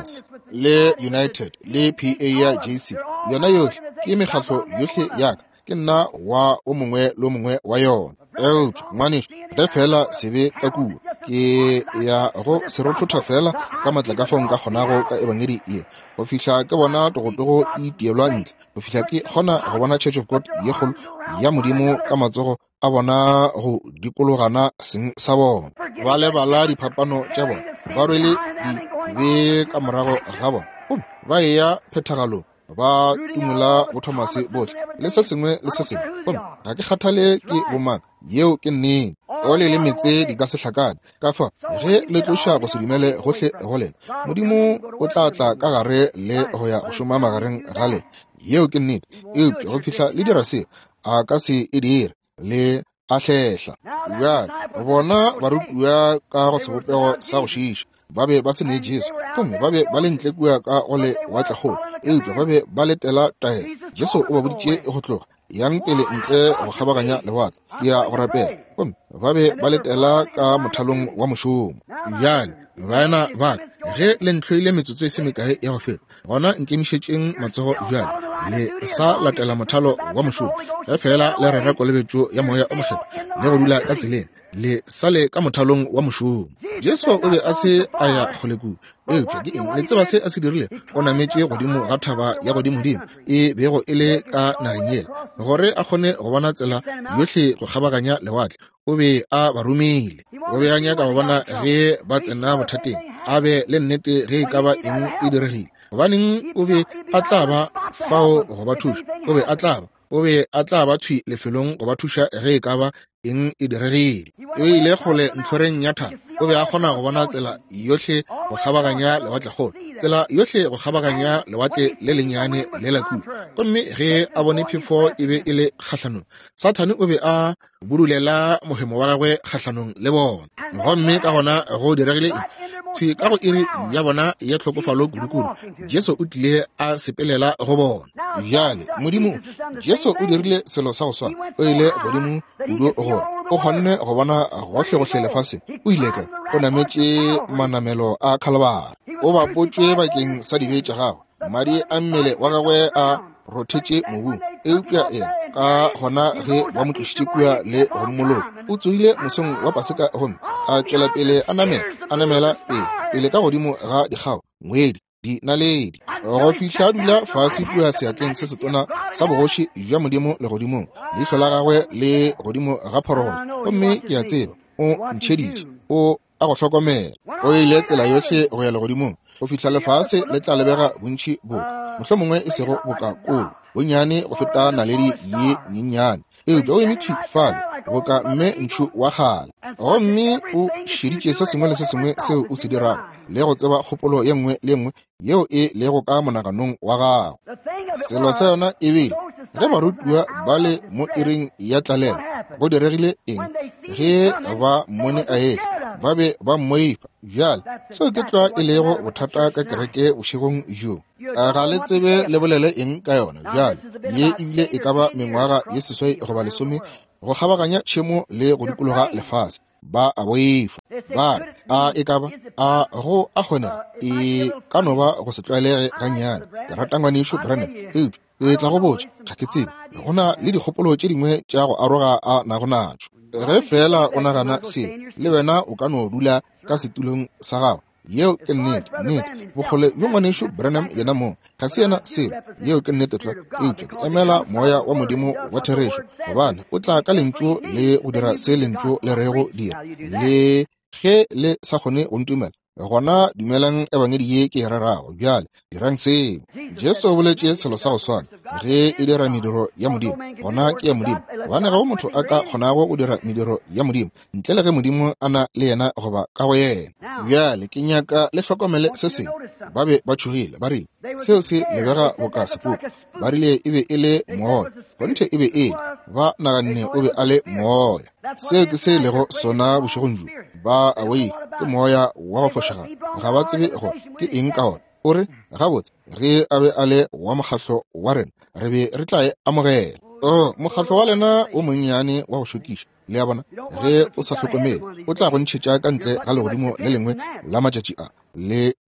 A: le United le P A ya J C yona yohle ke mekgatlo yohle ya ka ke nna wa o mongwe le mongwe wa yona eut ngwaneso re fela sebe ka kuwa ke ya go serothotha fela ka matla ka fong ka kgonago ka ebangedi e go fihla ke bona togotogo e tielwa ntle go fihla ke kgona go bona Church of God ye kgolo ya modimo ka matsogo a bona go dikologana seng sa bona ba lebala diphapano tša bona ba rwele di be ka morago ga bona ba eya phethagalo ba tumela bo Thomas botle le se sengwe le se sengwe ga ke kgathale ke bomang yeo ke nneng o le le metse di ka se hlakane ka fa ge le tlosha go se dumele gohle go lena modimo o tla tla ka gare le go ya go šoma magareng ga le yeo ke nnete e go fihla le dira se a ka se e dire le a hlehla ya bona ba rutua ka go sebopego sa go šiša ba be ba se ne Jesu gomme ba be ba le ntle kua ka ole wa tlago eutwa ba be ba letela tae Jesu o ba boditše go tloga yang pele ntle go kgabaganya lewatle ya go rapela gomme ba be ba letela ka mothalong wa mošomo bjale bana ba ge le ntlhoile metsotso e se mekae ya go feta gona nkemišetšeng matsogo bjale le sa latela mothalo wa mošomo ge fela le rera kolebetšo ya moya o mokgetho le go dula ka tseleng le sale ka mothalong wa mošomo Jesu o be a se a ya kgoleku eupša ke eng le tseba se a se dirile o nametše godimo ga thaba ya godimodimo e bego e le ka nageng yela gore a kgone go bona tsela yohle go kgabaganya lewatle o be a ba romile o be a nyaka go bona ge ba tsena bothateng a be le nnete ge e ka ba eng e diregile gobaneng o be a tla ba fao go ba thuša o be a tla ba o be a tla ba thwi lefelong go ba thuša ge e ka ba eng e diregile o ile kgole ntlhoreng ya thaba o be a kgona go bona tsela yohle go kgabaganya lewatle kgolo tsela yohle go kgabaganya lewatle le lennyane le la kudu gomme ge a bone phefo e be e le kgatlhanong Sathane o be a burulela mohemo wa gagwe kgatlhanong le bona gomme ka gona go diregile eng thwi ka go iri ya bona ya tlhokofalo kudu-kudu Jesu o tlile a sepelela go bona bjale modimo Jesu o dirile selo sa go swana o ile godimo kudu gore o kgonne go bona gohle-gohle lefaseng o ile ka o nametše manamelo a Calvary o ba potše bakeng sa dibe tša gagwe madi a mmele wa gagwe a rothetše mobung eupša ena ka gona ge ba mo tlošitše kua le gommolong o tsoile mosong wa Paseka gomme a tšwela pele a namela a namela pele pele ka godimo ga dikgao ngwedi di naledi go fihla dula fase kua seatleng se setona sa bogoši jwa modimo le godimong leihlo la gagwe le godimo ga pharogolo gomme ke a tseba o ntšheditše o a go hlokomela o ile tsela yohle go ya legodimong go fihla lefase le tla lebega bontši bo mohlomongwe e sego bokakolo bonnyane go feta naledi ye nyennyane eupša o eme thwi fale boka mme ntšhu wa kgala gomme o šeditše se sengwe le se sengwe seo o se dirago le go tseba kgopolo ye nngwe le nngwe yeo e lego ka monaganong wa gago selo sa yona e bile ge barutua ba le mo iring ya tlalelo go diregile eng ge ba mmone a etle ba be ba mmoifa bjale seo ke tloa e lego bothata ka kereke bošegong jo ga le tsebe le bolele eng ka yona bjale ye ebile e ka ba mengwaga ye seswai goba lesome go kgabaganya tšhemo le go dikologa lefase ba a boifa ba a e ka ba a go a kgonega e ka no ba go se tlwaelege gannyane ke rata ngwanešo Branham eupša e tla go botša ga ke tsebe go na le dikgopolo tše dingwe tša go aroga a nago natšo ge fela o nagana seo le wena o ka no dula ka setulong sa gago yeo ke nnete nnete bogole bjo ngwanešo Branham yena mo ga se yena selo yeo ke nnete tla eupša ke emela moya wa modimo wa therešo gobane o tla ka lentso le go dira se lentso le rego dira le ge le sa kgone go ntumela gona dumelang ebangedi ye ke e rarago bjale dirang seo Jesu o boletše selo sa go swana ge e dira mediro ya modimo gona ke ya modimo gobane ga go motho a ka kgonago go dira mediro ya modimo ntle le ge modimo a na le yena goba ka go yena bjale ke nyaka le hlokomele se sengwe ba be ba tšhogile ba rile seo se lebega boka sepuku ba rile e be e le mooya gonthe e be e le ba naganne o be a le mooya seo ke se lego sona bošegong jo ba a wei ke moya wa go fošega ga ba tsebe go ke eng ka ona o re gabotse ge a be a le wa mokgatlo wa rena re be re tla e amogela o mokgatlo wa lena o monnyane wa go šokiša le ya bona ge o sa hlokomele o tla go ntšhetša ka ntle ga legodimo le lengwe la matšatši a le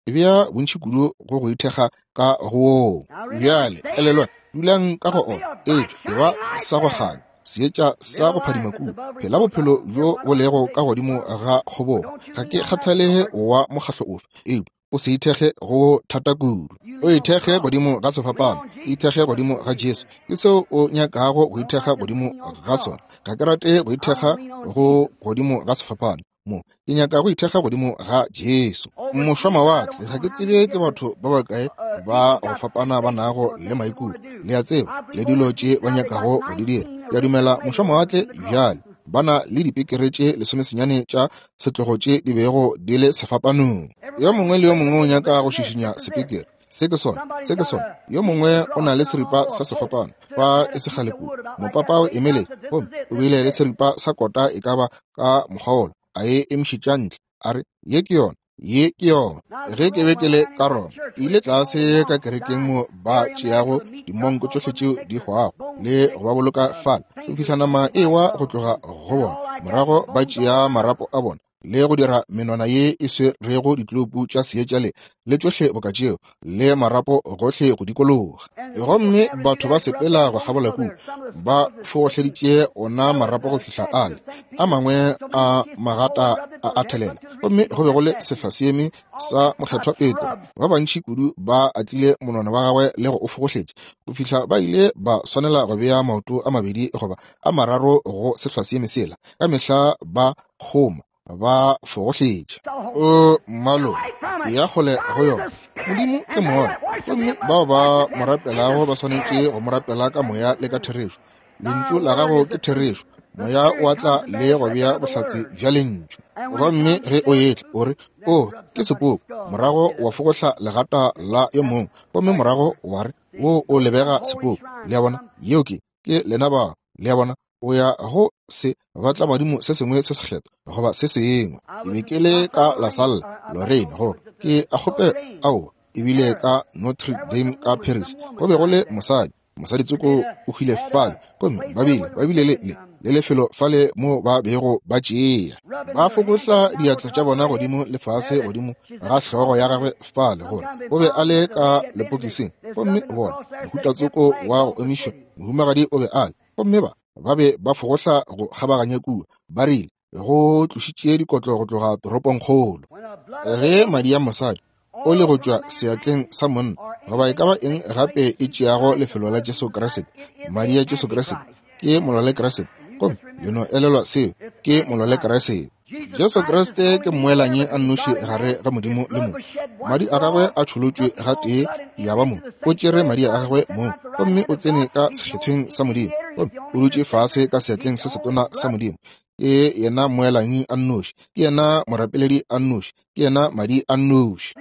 A: e bea bontši kudu go go ithekga ka go bjale elelwa dulang ka go o etšo e ba sa go ganya seetša sa go phadima kudu phela bophelo bjo bo lego ka godimo ga kgobogo ga ke kgathalege wa mokgahlo ofe eo o se ithekge go thata kudu o ithekge godimo ga sefapano ithekge godimo ga Jesu ke seo o nyakago go ithekga godimo ga sona ga ke rate go ithekga go godimo ga sefapano mo ke nyaka go ithekga godimo ga Jesu mošoma wa tle ga ke tsebe ke batho ba bakae ba go fapana ba nago le maikutlo le a tseba le dilo tše ba nyakago go di dira ya dumela mošoma wa tle bjale bana le dipekere tše lesomesenyane tša setlogo tše di bego di le sefapanong yo mongwe le yo mongwe o nyaka go šišinya sepekere se ke sona se ke sona yo mongwe o na le seripa sa sefapano fa e se kgale kudu mopapa o emele gomme o bile le seripa sa kota e ka ba ka mokgaolo a e emišitša ntle a re ye ke yona ye ke yona ge ke be ke le ka rona ile tlase ka kerekeng mo ba tšeago dimonko tšohle tšeo di hwago le go ba boloka fala go fihla nama e wa go tloga go bona morago ba tšea marapo a bona le go dira menwana ye e swerego ditlopu tša seetšale le tšohle boka tšeo le marapo gohle go dikologa gomme batho ba sepela go kgabola kudu ba fogohleditše ona marapo go fihla ale a mangwe a magata a a thelela gomme go be go le sehla seeme sa mokgethwa Petro ba bantši kudu ba atlile monwana wa gagwe le go o fogohletše go fihla ba ile ba swanela go bea maoto a mabedi goba a mararo go sehla seeme sela ka mehla ba kgoma ba fogohletše o mmalo ya kgole go yona modimo ke moya gomme bao ba morapelago ba swanetše go morapela ka moya le ka therešo lentšu la gago ke therešo moya o tla le go bea bohlatse bja lentšu gomme ge o etle o re o ke sepoko morago wa fogohla legata la yo mongwe gomme morago wa re wo o lebega sepoko le a bona yeo ke ke lena ba le a bona o ya go se batla badimo se sengwe se sekgetho goba se sengwe e be ke le ka la salle Lorraine gore ke a gope ao ebile ka Notre Dame ka Paris go be go le mosadi mosadi tsoko o hwile fale gomme babile babile le le le lefelo fale mo ba bego ba tšea ba fokotla diatla tša bona godimo lefase godimo ga hlogo ya gagwe fale gore o be a le ka lepokising gomme bona mohuta tsoko wa go emišwa mohumagadi o be ale gomme ba ba be ba fogotla go kgabaganya kudu ba rile go tlošitše dikotlo go tloga toropong kgolo ge madi a mosadi o le go tšwa seatleng sa monna goba e ka ba eng gape e tšeago lefelo la Jesu Kriste madi a Jesu Kriste ke molole Kriste gomme yeno elelwa seo ke molole Kriste Jesu Kriste ke moelanyi a nnoši gare ga modimo le mo madi a gagwe a tšholotšwe ga tee ya ba mo o tšere madi a gagwe mo gomme o tsene ka sekgetheng sa modimo gomme o dutše fase ka seatleng se setona sa modimo ke yena moelanyi a nnoši ke yena morapeledi a nnoši ke yena madi a nnoši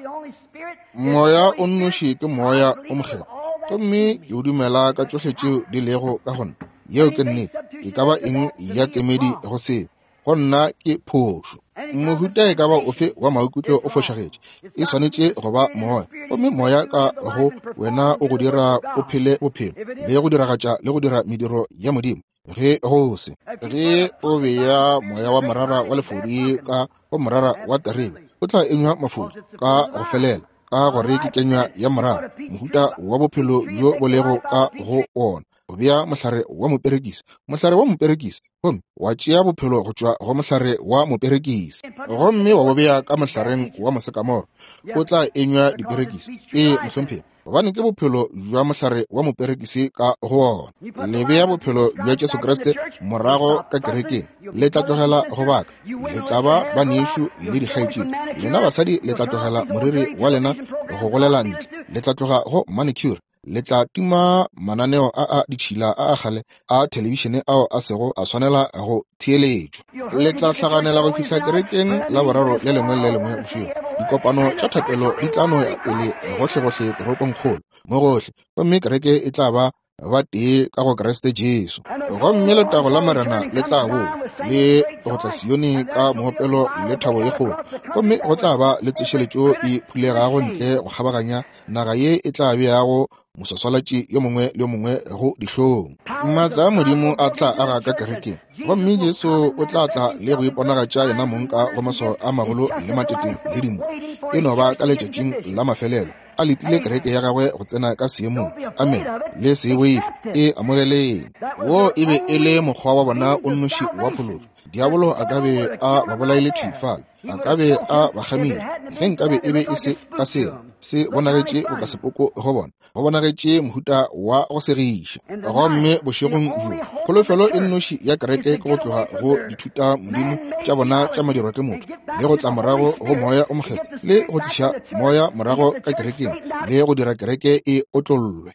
A: moya o nnoši ke moya o mokgetho gomme ke o dumela ka tšohle tšeo di lego ka gona yeo ke nnete e ka ba eng ya kemedi go seo go nna ke phošo mohuta e ka ba ofe wa maikutlo o fošagetše e swanetše go ba moya gomme moya ka go wena o go dira o phele bophelo le go diragatša le go dira mediro ya modimo ge go se ge o beya moya wa morara wa lefodi ka go morara wa terebe o tla enywa mafodi ka go felela ka gore ke kenywa ya morara mohuta wa bophelo jo bo lego ka go ona o bea mohlare wa moperekisi mohlare wa moperekisi gomme wa tšea bophelo go tšwa go mohlare wa moperekisi gomme wa bo bea ka mohlareng wa mosekamoro o tla enywa diperekisi ee mohlomphelo gobane ke bophelo jwa mohlare wa moperekisi ka go ona le bea bophelo jwa Jesu Kriste morago ka kerekeng le tla tlogela go baka le tla ba banešo le dikgaetšedi lena basadi le tla tlogela moriri wa lena go golela ntle le tla tloga go manicure le tla tima mananeo a a ditšhila a a gale a telebišene ao a sego a swanela go theeletšwa le tla hlaganela go fihla kerekeng la boraro le lengwe le lengwe bošio dikopano tša thapelo di tla no ya pele gohle-gohle toropong kgolo mo gohle gomme kereke e tla ba ba tee ka go Kriste Jesu. Go mme le tago la marena le tla bo le go tla Sione ka mohopelo le thabo e kgolo. Gomme go tla ba le tsešeletšo e phulegago ntle go kgabaganya naga ye e tla be yago mososolatši yo mongwe le yo mongwe go dihlong. Maatla a Modimo a tla aga ka kerekeng. Gomme Jesu o tla tla le go iponagatša yena monka go maso a magolo le matete le dimo. E no ba ka letšatšing la mafelelo a letile kereke ya gagwe go tsena ka seemong. Amen. Le sewe e amogeleng. Wo e be e le mokgwa wa bona o nnoši wa pholoso. Diabolo a ka be a ba bolaile thifala, a ka be a ba gamile. Ge nka be e be e se ka selo se bonagetše o ka sepoko go bona, go bonagetše mohuta wa go segiša. Gomme bošegong jo kholofelo e nnoši ya kereke ke go tloga go dithuta Modimo tša bona tša madiro ke motho, le go tla morago go moya o mokgetho, le go tliša moya morago ka kerekeng, le go dira kereke e otlolwe.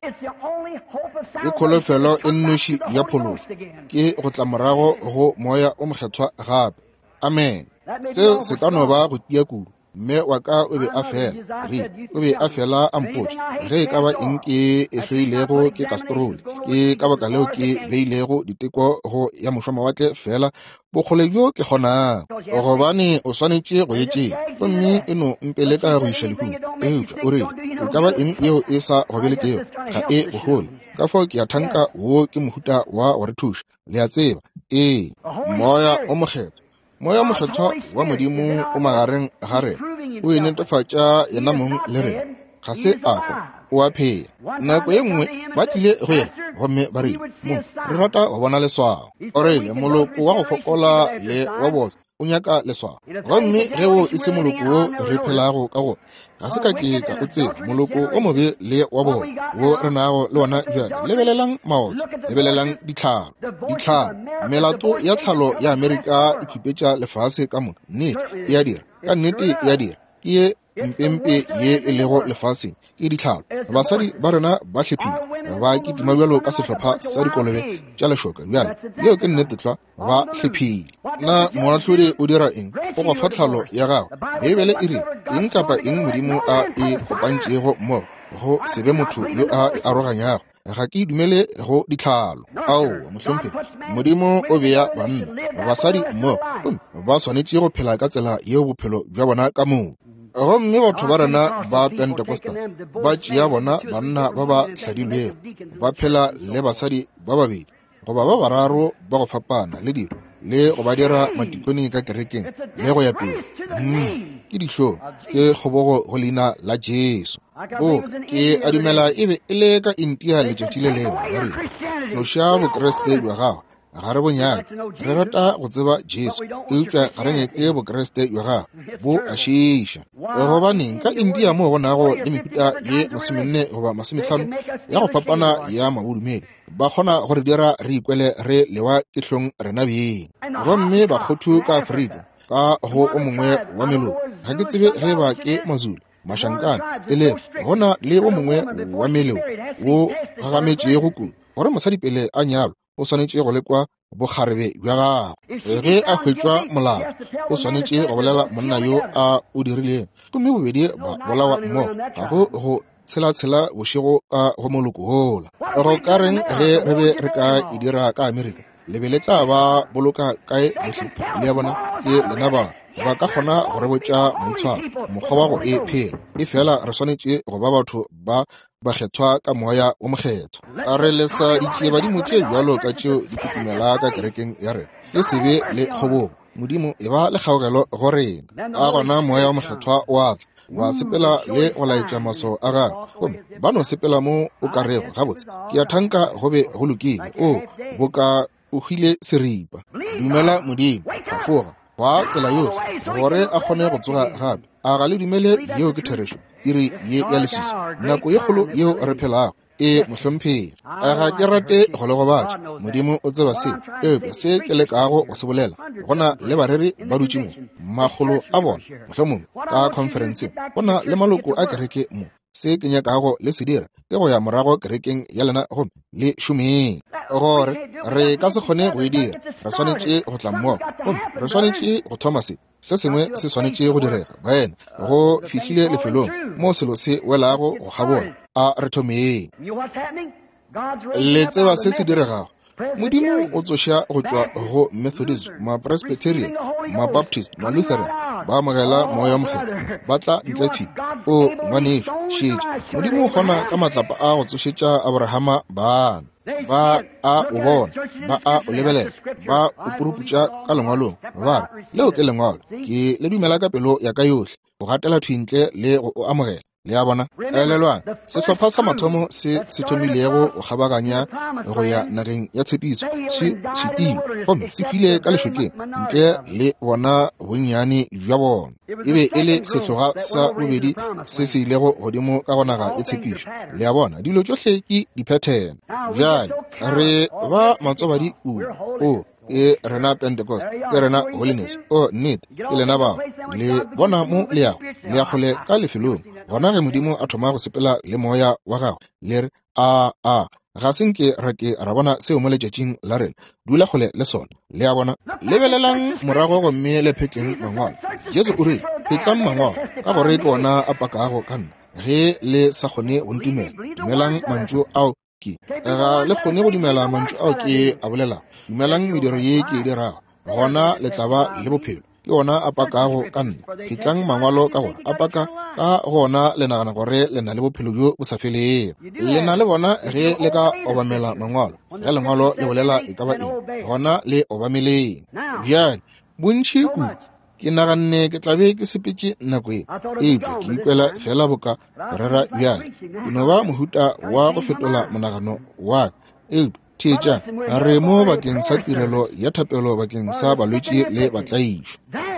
A: Ke kholofelo e nnoši ya pholoso, ke go tla morago go moya o mokgethwa gape. Amen. Seo se ka no ba go tia kudu, mme wa ka o be a fela re o be a fela a mpotša ge e ka ba eng ke e hloilego ke kastroli, ke ka baka leo ke beilego diteko go ya mošomawatle fela bokgole bjo ke kgonang. Gobane o swanetše go etšeng, gomme e no mpele ka go iša lehumo. Eupša o rele e ka ba eng eo e sa gobelekego ga e bogole. Ka fao ke a thanka wo ke mohuta wa go re thuša. Le a tseba ee, moya o mokgetho, moya mokgethwa wa Modimo o magareng ga rena, o e netefatša yena mong le rena, ga se ako o a phela. Nako ye nngwe ba tlile go yena gomme ba rile mo re rata go bona leswao. O rele moloko wa go fokola le wa botse o nyaka leswao. Gomme ge o e se moloko wo re phelago ka go, ga se ka ke ka o tseba moloko o mobe le wa bona wo re nago le wona jale. Lebelelang maotso, lebelelang ditlhalo ditlhalo melato ya tlhalo ya Amerika e khupetša lefase ka moka. Nnete e a dira, ka nnete e a dira, ke ye mpempe ye e lego lefaseng ke ditlhalo. Basadi ba rena ba hlephile ba kitima bjalo ka sehlopha sa dikolobe tša lešoka bjale, yeo ke nnete tlhwa ba hlephile. Na moahlodi o dira eng go go fa tlhalo ya gago? Bibele e re eng kapa eng Modimo a e kopantšego mo go sebe motho yo a e aroganyago. Ga ke dumele go ditlhalo. Ao mohlompe Modimo o beya banna basadi mo ba swanetše go phela ka tsela yeo bophelo bja bona ka moo. Gomme batho ba rena ba Pentecostal ba tšea bona banna ba ba hladilwego ba phela le basadi ba babedi goba ba bararo ba go fapana le diro, le go ba dira matikoni ka kerekeng le go ya pele. Hmm, ke dihlo ke kgobogo go leina la Jesu. O ke a dumela e be e le ka India letšatši le lengwe ba re tloša bokreste bja gago ga re bonyane, re rata go tseba Jesu. Eupša ga re nyake bokreste bja gago bo a šiiša. Gobaneng ka India mo go nago le mehuta ye masomenne goba masomehlano ya go fapana ya mabodumedi, ba kgona go re dira re ikwele re lewa kehlong rena beng. Gomme bakgotho ka Afrika ka go o mongwe wa meloko, ga ke tsebe ge ba ke Mazulu Mashankana e le gona le o mongwe wa meloko wo gagametšego kudu gore mosadi pele a nyalo o swanetše go lekwa bokgarebe bja gago. Ge a hwetšwa molao o swanetše go bolela monna yo a o dirileng, gomme bobedi ba bolawa mo ga go go tshela-tshela bošego ka go moloko gola. Go ka reng ge re be re ka e dira ka Amerika, le be le tla ba boloka kae bohle le ya bona ke lena ba ba ka kgona go re botša maitshwaro mokgwa wa go e phela. E fela re swanetše go ba batho ba ba kgethwa ka moya o mokgetho. A re lesa ditšie badimo tše bjalo ka tšeo di kitimela ka kerekeng ya rena e se be le kgobogo. Modimo e ba le kgaogelo go rena a gona moya wa mokgethwa wa tla wa sepela le go laetša maso a gago. Gomme ba no sepela mo o ka rego gabotse ke a thanka go be go lokile o bo ka o hwile seripa. Dumela Modimo ga foga wa tsela yohle gore a kgone go tsoga gape. A ga le dumele yeo ke therešo iri ye ya lesisa nako ye kgolo yeo re phelago e mohlompheng. A ga ke rate go le go batša Modimo o tseba se eupša se ke lekago go se bolela. Gona le bareri ba dutše mo magolo a bona mohlomongwe ka conferenceng, gona le maloko a kereke mo. Se ke nyakago le se dira ke go ya morago kerekeng ya lena gomme le šomeng gore re ka se kgone go e dira. Re swanetše go tla mmogo gomme re swanetše go thoma se se sengwe se swanetše go direga baena go fihlile lefelong mo selo se welago go ga bona. A re thomeng le tseba se se diregago modimo o tsoša go tšwa go Methodist, ma Presbyterian, ma Baptist, ma Lutheran ba amogela moya mogelo ba tla ntlethi o ngwanefe šetše modimo o kgona ka matlapa a go tsošetša Abrahama bana ba a o bona ba a o lebelela ba o puruputša ka lengwalong ba re leo ke lengwalo ke le dumela ka pelo ya ka yohle go gatela thwintle le go amogela le ya bona elelwana sehlopha sa mathomo se se thomilego go kgabaganya go ya nageng ya tshepiso se tšhitile gomme se file ka lešokeng ntle le bona bonnyane bja bona e be e le sehloga sa bobedi se se ilego godimo ka go naga e tshepišo le ya bona dilo tšohle ke diphethene bjale re ba matsobadi o o e rena Pentecost e rena holiness o nnete e lena bao le bona mo le yago le ya kgole ka lefelong gona ge modimo a thoma go sepela le moya wa gago le re a a ga senke ra ke ra bona seo mo letšatšing la rena dula kgole le sona le ya bona lebelelang morago go mme le phetleng mangwalo Jesu o re phetlang mangwalo ka gore ke ona a pakago ka nna ge le sa kgone go ntumela dumelang mantšu ao ke ga le kgone go dumela mantšu ao ke a bolela dumelang mediro ye ke e dirago gona le tla ba le bophelo ke ona a pakago ka nna phetlang mangwalo ka gore a paka ka gona le nagana gore le na le bophelo jo bo sa felego le na le bona ge le ka obamela mangwalo ge lengwalo le bolela e ka ba eng gona le obameleng bjale bontši ku ke naganne ke tlabe ke sepetše nako e epe ke ikwela fela boka rera bjale ke no ba mohuta wa go fetola monagano wa epe theetša re mo bakeng sa tirelo ya thapelo bakeng sa balwetši le batlaišo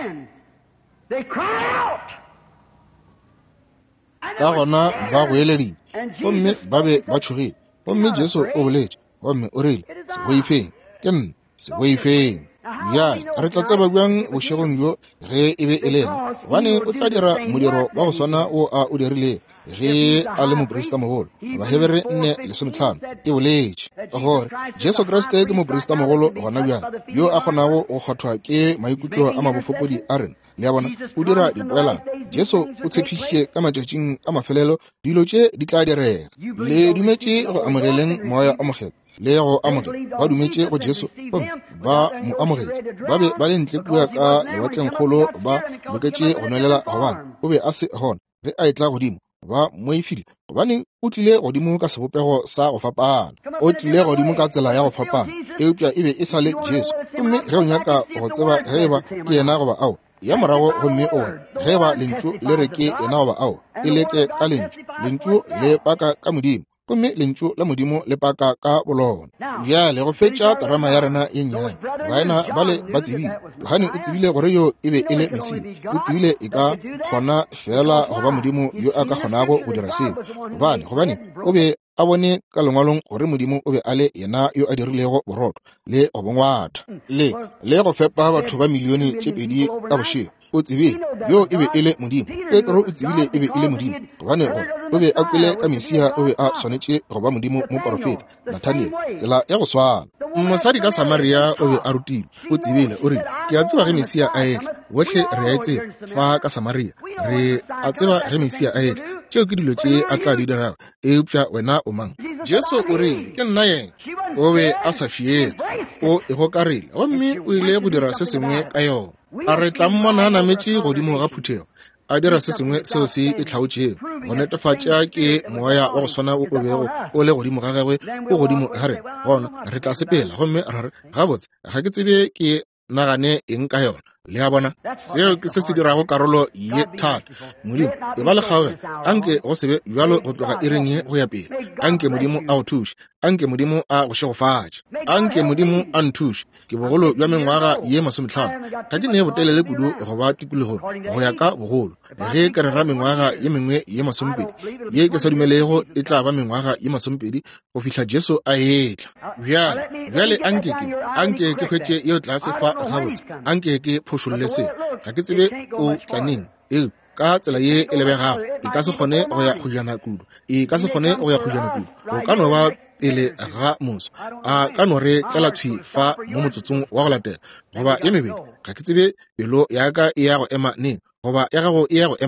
A: ka gona ba go eledile gomme ba be ba tšhogile gomme Jesu o boletše gomme o rile se boifeng ke nna se boifeng bjale re tla tseba bjang bošegong jo ge e be e le ena gobane o tla dira modiro wa go swana o a o dirile ge a le moporista mogolo bahebere nne lesomehlano e boletše gore Jesu Kriste ke moporista mogolo gona bjale yo a kgonago go kgothwa ke maikutlo a mabofokodi a rena le ya bona o dira dipoelano Jesu o tshepišitše ka matšatšing a mafelelo dilo tše di tla direga le dumetše go amogeleng moya a mogelo le go amogela ba dumetše go Jesu ba mo amogela ba be ba le ntle kua ka lewatleng kgolo ba loketše go nwelela gobane o be a se gona ge a etla godimo ba moifile gobane o tlile godimo ka sebopego sa go fapana o tlile godimo ka tsela ya go fapana eupša e be e sa le Jesu gomme ge o nyaka go tseba ge ba ke yena goba ao ya morago gomme o wena ge ba lentšu le re ke yena goba ao e leke ka lentšu lentšu le paka ka modimo gomme lentšu la modimo le paka ka bolona bjale go fetša terama ya rena ye nnyane baena ba le ba tsebile yohane o tsebile gore yo e be e le Mesia o tsebile e ka kgona fela goba modimo yo a ka kgonago go dira seo gobane gobane o be a bone ka lengwalong gore modimo o be a le yena yo a dirilego boroto le go bongwatha le le go fepa batho ba milione tše pedi ka bošego o tsebile yo e be e le modimo Petro o tsebile e be e le modimo gobane o be a kwele ka Mesia o be a swanetše go ba modimo mo porofeta Nathaniel tsela ya go swana mosadi ka Samaria o be a rutile o tsebile o re ke a tseba ge Mesia a etla bohle re a etse fa ka Samaria re a tseba ge Mesia a etla tšeo ke dilo tše a tla di dirago eupša wena o mang Jesu o rile ke nna yena o be a sa fiele o e gokarile gomme o ile go dira se sengwe ka yona a re tla mmona a nametše godimo ga phuthego a dira se sengwe seo se e tlhaotšego go netefatša ke moya wa go swana o bego o le godimo ga gagwe o godimo ga re gona re tla sepela gomme ra re gabotse ga ke tsebe ke nagane eng ka yona le ya bona seo ke se se dirago karolo ye thata modimo e ba le kgaogela anke go sebe bjalo go tloga ireng ye go ya pele anke modimo a go thuše anke modimo a go šegofatše anke modimo a nthuše ke bogolo bja mengwaga ye masomehlano ka ke nee botelele kudu go ba tikologo go ya ka bogolo ge ke rera mengwaga ye mengwe ye masomepedi ye ke sa dumelego e tla ba mengwaga ye masomepedi go fihla Jesu a etla bjale bjale anke ke anke ke hwetše yeo tlase fa gabotse anke ke phošolle se ga ke tsebe o tlaneng eo ka tsela ye e lebegago e ka se kgone go ya kgojana kudu e ka se kgone go ya kgojana kudu o ka no ba pele ga moso a ka no re tlela thwi fa mo motsotsong wa go latela goba ye mebedi ga ke tsebe pelo ya ka e ya go ema neng goba ya gago e ya go ema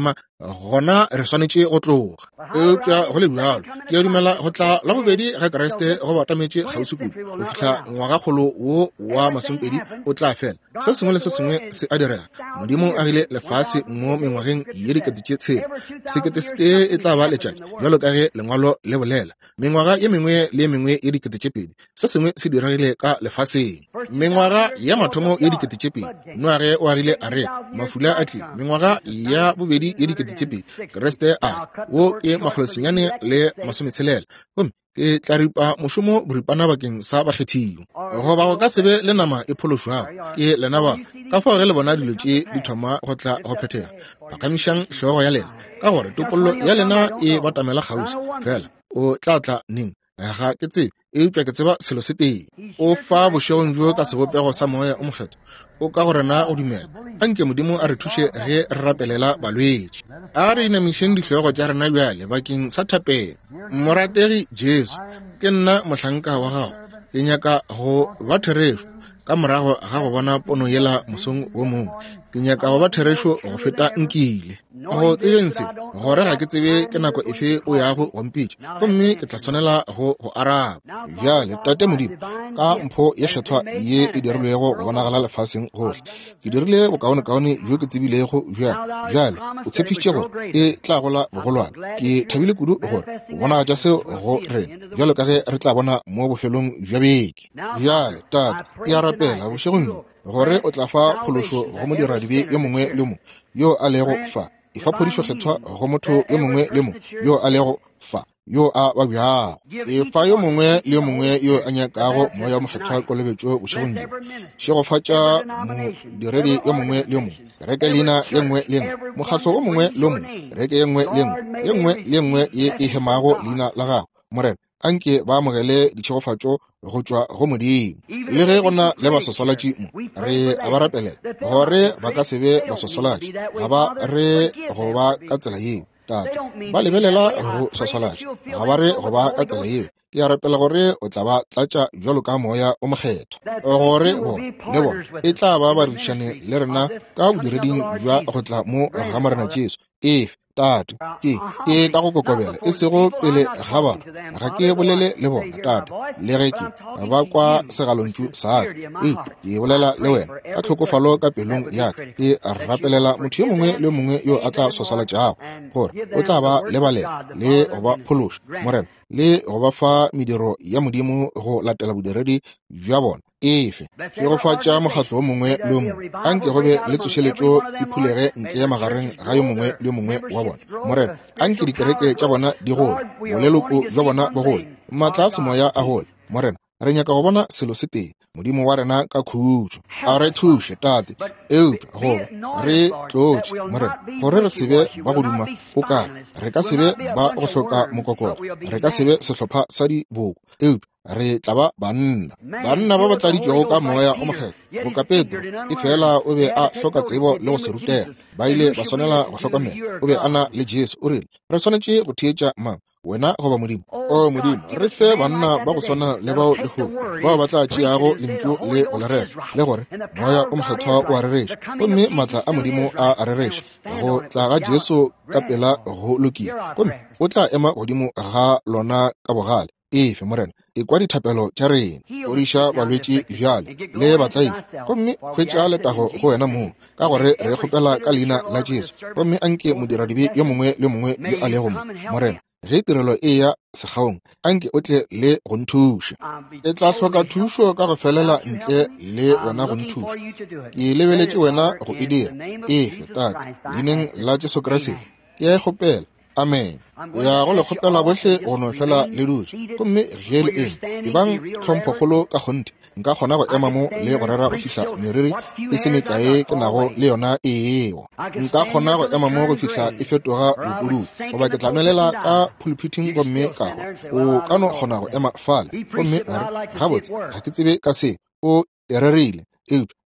A: gona re swanetse go tloga eupša go le bjalo ke dumela go tla la bobedi ga Kriste go batametše kgauswi kudu go fitlha ngwagakgolo wo wa masomepedi o tla fela se sengwe le se sengwe se a direga modimo a rile lefase mo mengwageng ye dikete tše tshela sekete se e tla ba letšatši jalo ka ge lengwalo le bolela mengwaga ye mengwe le ye mengwe ye dikete tše pedi se sengwe se diregile ka lefaseng mengwaga ya mathomo ye dikete tše pedi noage o agile a re mafula a tli mengwaga ya bobedi ye dikete tše pedi Kriste a wo ke makgolosenyane le masometshelela gomme ke tla ripa mošomo boripana bakeng sa bakgethilwe goba go ka sebe le nama e phološwago ke lena ba ka fao ge le bona dilo tše di thoma go tla go phethega bakamišang hlogo ya lena ka gore topollo ya lena e batamela kgauswi fela o tla tla neng ga ke tsebe eupša ke tseba selo se teng o fa bošegong jo ka sebopego sa moya o mokgetho o ka gore na o dumela a nke modimo a re thuše ge re rapelela balwetši a re inamišeng dihlogo tša rena bjale bakeng sa thapelo morategi Jesu ke nna mohlanka wa gago ke nyaka go ba therešo ka morago ga go bona pono yela mosong wo mongwe ke nyaka go ba therešo go feta nkile go tsebeng se gore ga ke tsebe ke nako efe o ya go gompitše gomme ke tla tshwanela go go araba bjale tate modimo ka mpho ye kgethwa ye e dirilwego go bonagala lefaseng gohle ke dirile bokaone-kaone jo ke tsebilego bjale o tshepišitše gore e tla gola bogolwane ke thabile kudu gore o bonagatša seo go rena bjalo ka ge re tla bona mo bofelong bja beke bjale tate e a rapela bošegong gore o tla fa phološo go modiradibe yo mongwe le mongwe yo a lego fa e fa phodišo kgethwa go motho yo mongwe le mongwe yo a lego fa yo a ba bjago e fa yo mongwe le yo mongwe yo a nyakago moya mokgethwa kolobetšo bošegong jo šegofatša modiredi yo mongwe le yo mongwe reke leina ye nngwe le nngwe mokgatlo o mongwe le mongwe reke ye nngwe le nngwe ye nngwe le nngwe ye e hemago leina la gago morena anke ba amogele ditšhegofatšo go tšwa go modimo le ge gona le basosolatši mo re a ba rapelela gore ba ka sebe basosolatši ga ba re go ba ka tsela yeo tate ba lebelela go sosolatša ga ba re go ba ka tsela yeo ke a rapela gore o tla ba tlatša bjalo ka moya o mokgetho gore bo le bona e tla ba ba redišane le rena ka bodireding jwa go tla mo ga morena Jesu efe tate ke ke ka go kokobela e sego pele ga ba ga ke bolele le bona tate le ge ke ba kwa segalontšu sa e ke bolela le wena ka tlhokofalo ka pelong ya ke rapelela motho yo mongwe le mongwe yo a tla sosalatšago gore o tla ba lebalela le go ba phološa morena le go ba fa mediro ya modimo go latela bodiredi bja bona efe tšegofatša mokgatlo o mongwe le o mongwe a nke go be le tsošeletšo e phulege ntle ya magareng ga yo mongwe le mongwe wa bona morena a nke dikereke tša bona di gole boleloko jwa bona bo gole maatla a semoya a gole morena re nyaka go bona selo se teng modimo wa rena ka khutšo a re thuše tate eupša gore re tlotše morena gore re sebe ba go duma o kare re ka sebe ba go hloka mokokotlo re ka sebe sehlopha sa diboko eupša re tla ba banna banna ba ba tladitšwego ka moya o mokgetho boka Petro e fela o be a hloka tsebo le go se rutela ba ile ba swanela go hlokomela o be a na le Jesu o rile re swanetše go theetša mang wena goba modimo o modimo re fe banna ba go swana le bao le go bao ba tla tšeago lentšu le go lerela le gore moya o mokgethwa o a rereša gomme maatla a modimo a a rereša go tla ga Jesu ka pela go lokile gomme o tla ema godimo ga lona ka bogale efe morena e kwa dithapelo tša rena godiša balwetši bjale le batlaifi gomme hwetša letago go wena moo ka gore re kgopela ka leina la Jesu gomme anke modiradibe yo mongwe le mongwe yo a lego mo morena ge tirelo e ya sekgaong anke o tle le go nthuša e tla hloka thušo ka go felela ntle le wena go nthuša ke lebeletše wena go e dira efe tate leineng la Jesu Kriste ke a e kgopela amen o ya go le kgopela bohle go no fela le dutše gomme ge le eng e bang tlhomphokgolo ka kgonte nka kgona go ema mo le go rera go fihla meriri e se mekae ke nago le yona eo nka kgona go ema mo go fihla e fetoga bopudu goba ke tlamelela ka pulpiting gomme ka o ka no kgona go ema fale gomme gore gabotse ga ke tsebe ka se o e rerile eupša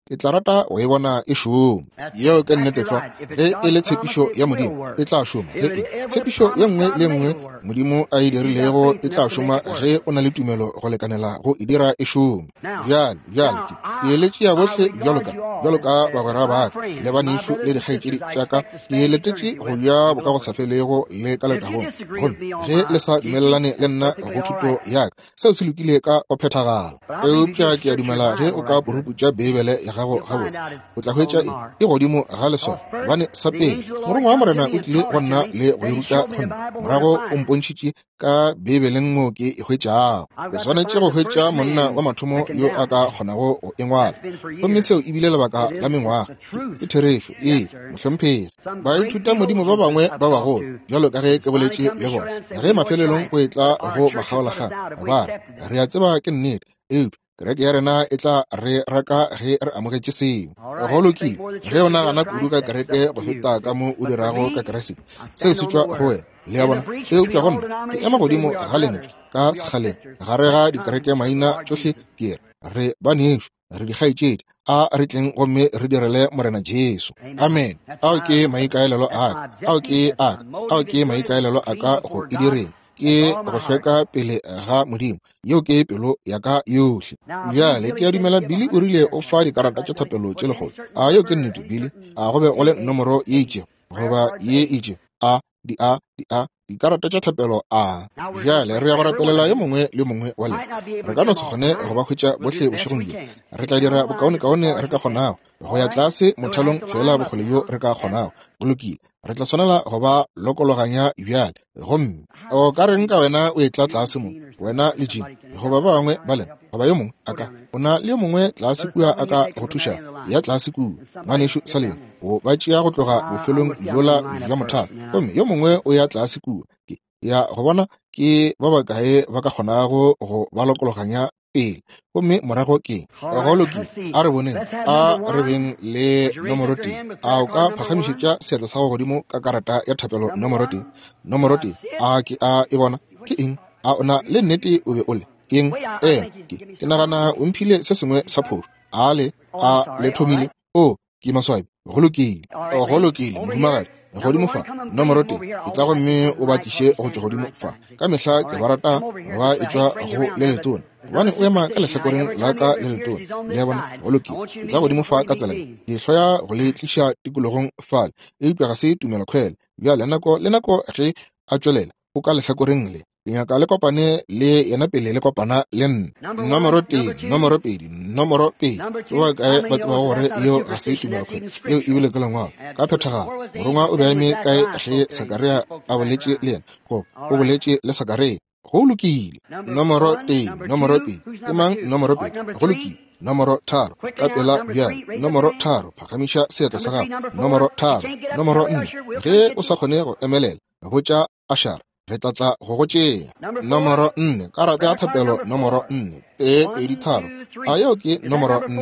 A: ke tla rata o e bona e šoma yeo ke nnete tla ge e le tshepišo ya modimo e tla šoma ge e tshepišo ye nngwe le nngwe modimo a e dirilego e tla šoma ge o na le tumelo go lekanela go e dira e šoma bjale bjale ke eletše ya bohle bjalo ka bjalo ka bagwera ba le banešo le dikgaetšedi tša ka ke eletše go ja boka go sa felego le ka letagong ge le sa dumelelane le nna go thuto yaka seo se lokile ka go phethagala eupša ke a dumela ge o ka boruputša beebele ya gago gabotse o tla hwetša e godimo ga lesona gobane sa pele morongwa wa morena o tlile go nna le go iruta kgona morago o mpontšhitše ka beebeleng mo ke e hwetšago ke swanetše go hwetša monna wa mathomo yo a ka kgonago go engwala gomme seo ebile lebaka la mengwaga ke therešo ee mohlomphegi ba ithuta modimo ba bangwe ba bagolo bjalo ka ge ke boletše le bona ge mafelelong go e tla go makgaolakgang ba re a tseba ke nnete eupša kereke ya rena e tla re raka ge re amogetše seo go lokile ge o nagana kudu ka kereke go feta ka mo o dirago ka keresete seo se tšwa go wena le ya bona eupša gona ke ema godimo ga lentswe ka sekgaleng gare ga dikereke maina tsohle ke re banešo re dikgaetšedi a re tleng gomme re direle morena Jesu amen ao ke maikaelelo a ao ke a ao ke maikaelelo a ka go e direng ke go hlweka pele ga modimo yo ke pelo ya ka yohle bjale ke a dumela Bili o rile o fa dikarata tša thapelo tše legolo a yo ke nnete Bili a go be go le nomoro ye itše goba ye itše a di a di a dikarata tša thapelo a bjale re ya go rapelela yo mongwe le mongwe wa le re ka no se kgone go ba hwetša bohle bošegong bjo re tla dira bokaone-kaone re ka kgonago go ya tlase mothalong fela bokgole bjo re ka kgonago go lokile re tla swanela go ba lokologanya bjale gomme o ka reng ka wena o e tla tlase mo wena le jini goba ba bangwe ba lena goba yo mongwe a ka o na le yo mongwe tlase kua a ka go thuša ya tlase kua ngwanešo sa lena o ba tšea go tloga bofelong bjola bja mothalo gomme yo mongwe o ya tlase kua ya go bona ke ba bakae ba ka kgonago go ba lokologanya pele gomme morago ke go lokile a re boneng a re beng le nomoro te a o ka phagamišetša seatla sa go godimo ka karata ya thapelo nomoro te nomoro te a ke a e bona ke eng a ona le nnete o be o le eng e ke nagana o mphile se sengwe sa phoro a le a le thomile o ke maswabi go lokile go lokile mohumagadi godimo fa nomoro te e tla gomme o batliše go tšwa godimo fa ka mehla ke ba rata ba e tšwa go le letona gobane o ema ka lehlakoreng la ka le letona le ya bona go lokile e tla godimo fa ka tsela ke hloya go le tliša tikologong fale e upša ga se tumelo kgwele bjale nako le nako ge a tšwelela o ka lehlakoreng le ke nyaka le kopane le yena pele le kopana le nna nomoro tee nomoro pedi nomoro pedi oa kae ba tseba gore yo ga se tumelo kgwele yeo ebile ke lengwao ka phethagalo morongwa o be eme kae ge Sakaria a boletše le yena go o boletše le Sakaria go lokile nomoro tee nomoro pedi ke mang nomoro pedi go lokile nomoro tharo ka pela bjale nomoro tharo phagamiša seatla sa gago nomoro tharo nomoro nne ge o sa kgone go emelela botša Ashara re tlatla go go tšea nomoro nne karata ya thapelo nomoro nne tee pedi tharo a yo ke nomoro nne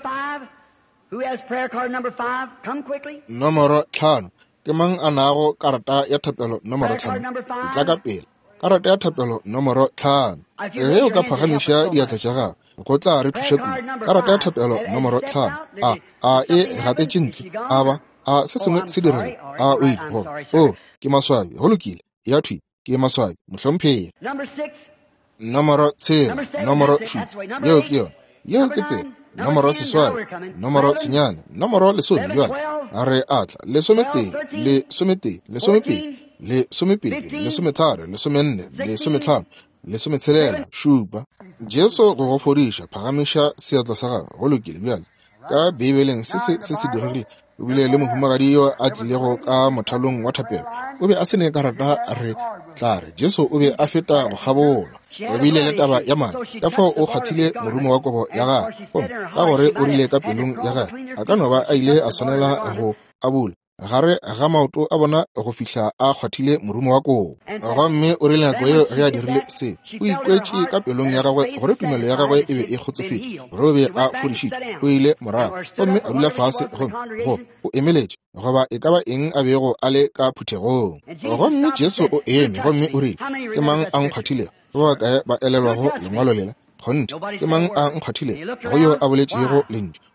A: nomoro tlhano ke mang a nago karata ya thapelo nomoro tlhano e tla ka pele karata ya thapelo nomoro tlhano ge o ka phagamiša diatla tša gago go tla re thuše kudu karata ya thapelo nomoro tlhano a a e gatetše ntle a ba a se sengwe se direla a o ile go o ke maswabi go lokile ya thwi ke maswabi mohlomphegi nomoro tshela nomoro šupa yeo ke yona yeo ke tsela nomoro seswai nomoro senyane nomoro lesome bjale a re atla lesometee lesometee lesomepedi lesomepedi lesometharo lesomenne lesomehlano lesometshelela šupa Jesu go go fodiša phagamiša seatla sa gago go lokile bjale ka beibeleng se se se dirile o bile le mohumagadi yo a tlilego ka mothalong wa thapelo o be a se ne karata a re tla re Jesu o be a feta go gabola o bile le taba ya mane ka fao o kgathile morumo wa kobo ya gagwe ka gore o rile ka pelong ya gagwe a ka no ba a ile a swanela go a bula gare ga maoto a bona go fihla a kgwathile morumo wa kobo gomme o rile nako eo ge a dirile se o ikwetše ka pelong ya gagwe gore tumelo ya gagwe e be e kgotsofetše gore o be a fodišitše o ile morago gomme a dula fase go o emeletše goba e ka ba eng a bego a le ka phuthegong gomme Jesu o eme gomme o rile ke mang a nkgwathile go ba kae ba elelwago lengwalo lela kgonte ke mang a nkgwathile go yo a boletšego lentšu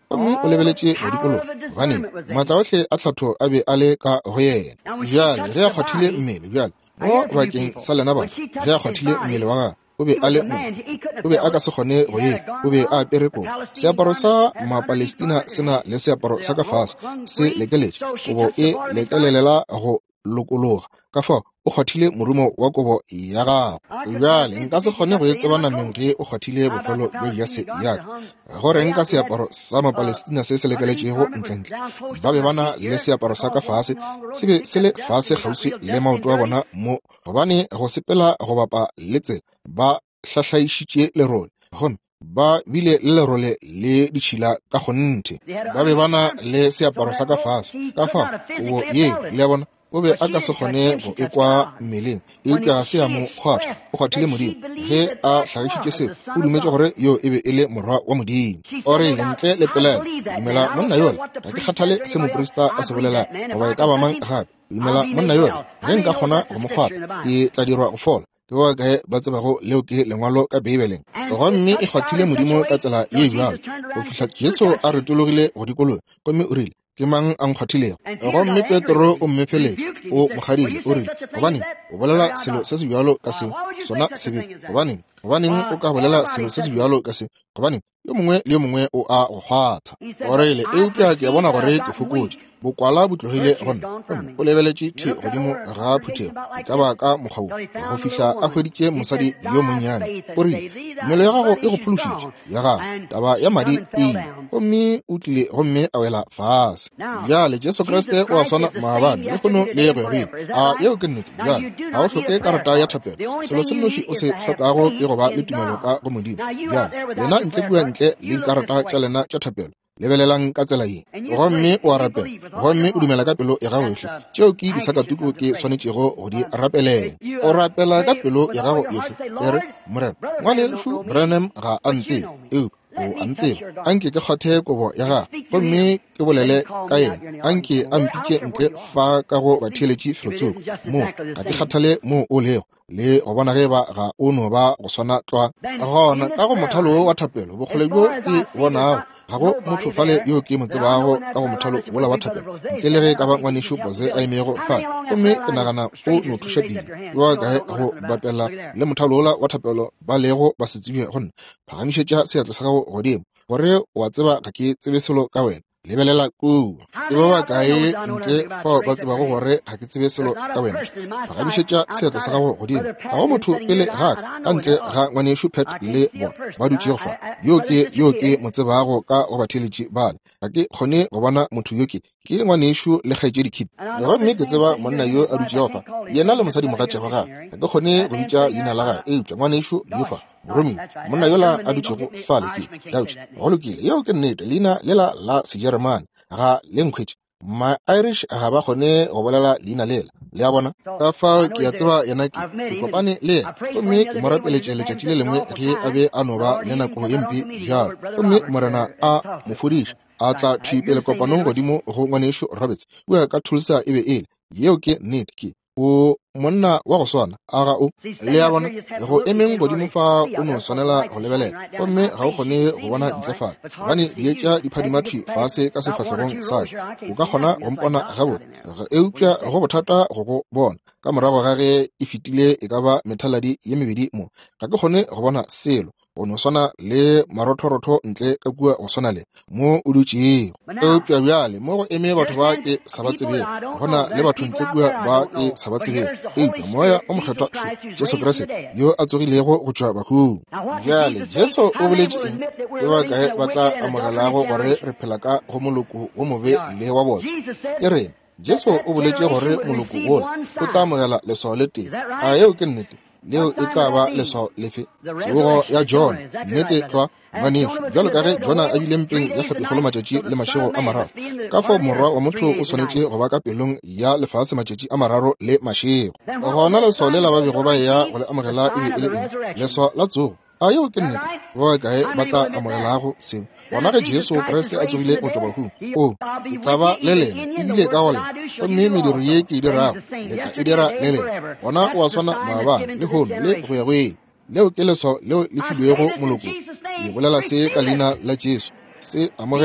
A: gomme o lebeletše modikolo gane maatla ohle a tlhatho a be a le ka go yena. Bjale ge a kgwathile mmele bjale mo bakeng sa lena bana ge a kgwathile mmele wa gae o be a le mo o be a ka se kgone go ye o be a apere ko seaparo sa Mapalestina sena le seaparo sa ka fase se lekeletše kobo e lekelelela go lokologa ka fa o kgwathile morumo wa kobo ya gago. Bjale nka se kgone go e tseba nameng ge o kgwathile bophelo bjo ja se yaka gore nka seaparo sa Mapalestina se se lekeletšego ntlentle ba be bana le seaparo sa ka fase se be se le fase kgauswi le maoto a bona mo gobane go sepela go bapa le tsela ba hlahlaišitše lerole gomme ba bile le lerole le ditšhila ka gonte ba be bana le seaparo sa ka fase ka fa kobo ye le bona o be a ka se kgone go ekwa mmeleng e ka se ya mo kgwatha o kgwathile modimo ge a hlagišitše seo o dumetše gore yo e be e le morwa wa modimo o re lentle le pelelo dumela monna yola ga ke kgathale se moporista a se bolela goba e ka ba mang gape dumela monna yola ge nka kgona go mo kgwatha ke tla dirwa go fola ke ba kae ba tsebago leo ke lengwalo ka Bibeleng gomme e kgwathile modimo ka tsela ye bjalo go fihla Jesu a re tologile go dikolong gomme o rile ke mang a nkgwathilego gomme Petro o mmefeletse o mogadile o rile gobane o bolela selo se se bjalo ka seo sona sebe gobaneng gobaneng o ka bolela selo se se bjalo ka seo gobaneng yo mongwe le yo mongwe o a go kgwatha o rile eupša ke bona gore ke fokotše bokwala bo tlogile gona o lebeletše thi godimo ga phuthego e ka ba ka mokgwao go fihla a hweditše mosadi yo monnyane o rile mmele ya gago e go phološitše ya gago taba ya madi e gomme o tlile gomme a wela fase. Bjale Jesu Kriste o a swana maabane le kgono le ye gwegile a yeo ke nnete bjale ga o hloke karata ya thapelo selo se noši o se hlokago ke go ba le tumelo ka go modimo bjale lena ntle bua ntle le dikarata tša lena tša thapelo lebelelang ka tsela ye gomme o a rapela gomme o dumela ka pelo ya gago yohle tšeo ke disakatuko ke swanetšego go di rapelela o rapela ka pelo ya gago yohle ere morena ngwalešu Branham ga a ntsebe eu o a ntseba anke ke kgwathe kobo ya gago gomme ke bolele ka yena anke a mpitše ntle fa ka go batheeletše filotsoko mo ga ke kgathale mo o lego le go bona ge ba ga o no ba go swana tlwa gona ka go mothalo wa thapelo bokgole bjo ke bonago ga go motho fale yo ke mo tsebago ka go mothalo wola wa thapelo ntle le ge ka ba ngwanešo Bose a emego fale gomme ke nagana o no thuša dimo yo kae go bapela le mothalo wola wa thapelo ba lego ba se tsebje gona phagamišetša seatla sa gago godimo gore wa tseba ga ke tsebe selo ka wena lebelela kua ke ba ba kae ntle fa ba tsebago gore ga ke tsebe selo ka wena phagamišetša seatla sa gago godimo ga go motho pele ga ka ntle ga ngwanešo Pat le bona ba dutšego fa yo ke yo ke mo tsebago ka go batheeletše bale ga ke kgone go bona motho yo ke ke ngwanešo le kgaetšedi Kit gomme ke tseba monna yo a dutšego fa yena le mosadi mogatšego ga ga ke kgone go bitša leina la gae eupša ngwanešo yo fa Romi monna yola a dutšego fale ke dauch go lokile yeo ke nnete leina lela la Sejeremane ga le nkhwetše ma Irish ga ba kgone go bolela leina lela le a bona ka fa ke a tseba yena ke kopane le yena gomme ke mo rapeletše letšatši le lengwe ge a be a no ba le nako e mpe bjalo gomme morena a mo fodiša a tla thipele kopanong godimo go ngwanešo Roberts o ya ka thulsa e be ele yeo ke nnete ke o monna wa go swana a ga o le a bona go emeng godimo fa o no swanela go lebelela gomme ga o kgone go bona ntlefala gobane dietša diphadimathwi fase ka sefahlegong sake o ka kgona go mpona gabotse eupša go bothata go go bona ka morago ga ge e fetile e ka ba methaladi ye mebedi mo ga ke kgone go bona selo o no swana le marothorotho ntle ka kua go swana le mo o dutšego eupša bjale mo go eme batho ba ke sa ba tsebeng gona le batho ntle kua ba ke sa ba tsebeng eupša moya o mokgethwa Jesu Kriste yo a tsogilego go tšwa bakung bjale Jesu o boletše eng ke ba kae ba tla amogelago gore re phela ka go moloko wo mobe le wa botse ke rena Jesu o boletše gore moloko wola o tla amogela leswao le teng a yeo ke nnete leo e tla ba leswao lefe tsogo ya John nnete tlwa ngwanešo jalo ka ge Jona a bile mpeng ya hlapikgolo matšatši le mašego a mararo ka fo morwa wa motho o swanetše go ba ka pelong ya lefase matšatši a mararo le mašego gona leswao le la ba bego ba ya go le amogela e be e le eng leswao la tsogo a yeo ke nnete ba kae ba tla amogelago seo gona ge Jesu Kriste a tsogile go tšwa bakung o tla ba le lena ebile ka go lena gomme mediro ye ke e dirago letla e dira le lena gona o a swana maabane le gono le go ya go eng leo ke leswao leo le filwego molokong e bolela se ka leina la Jesu se amogela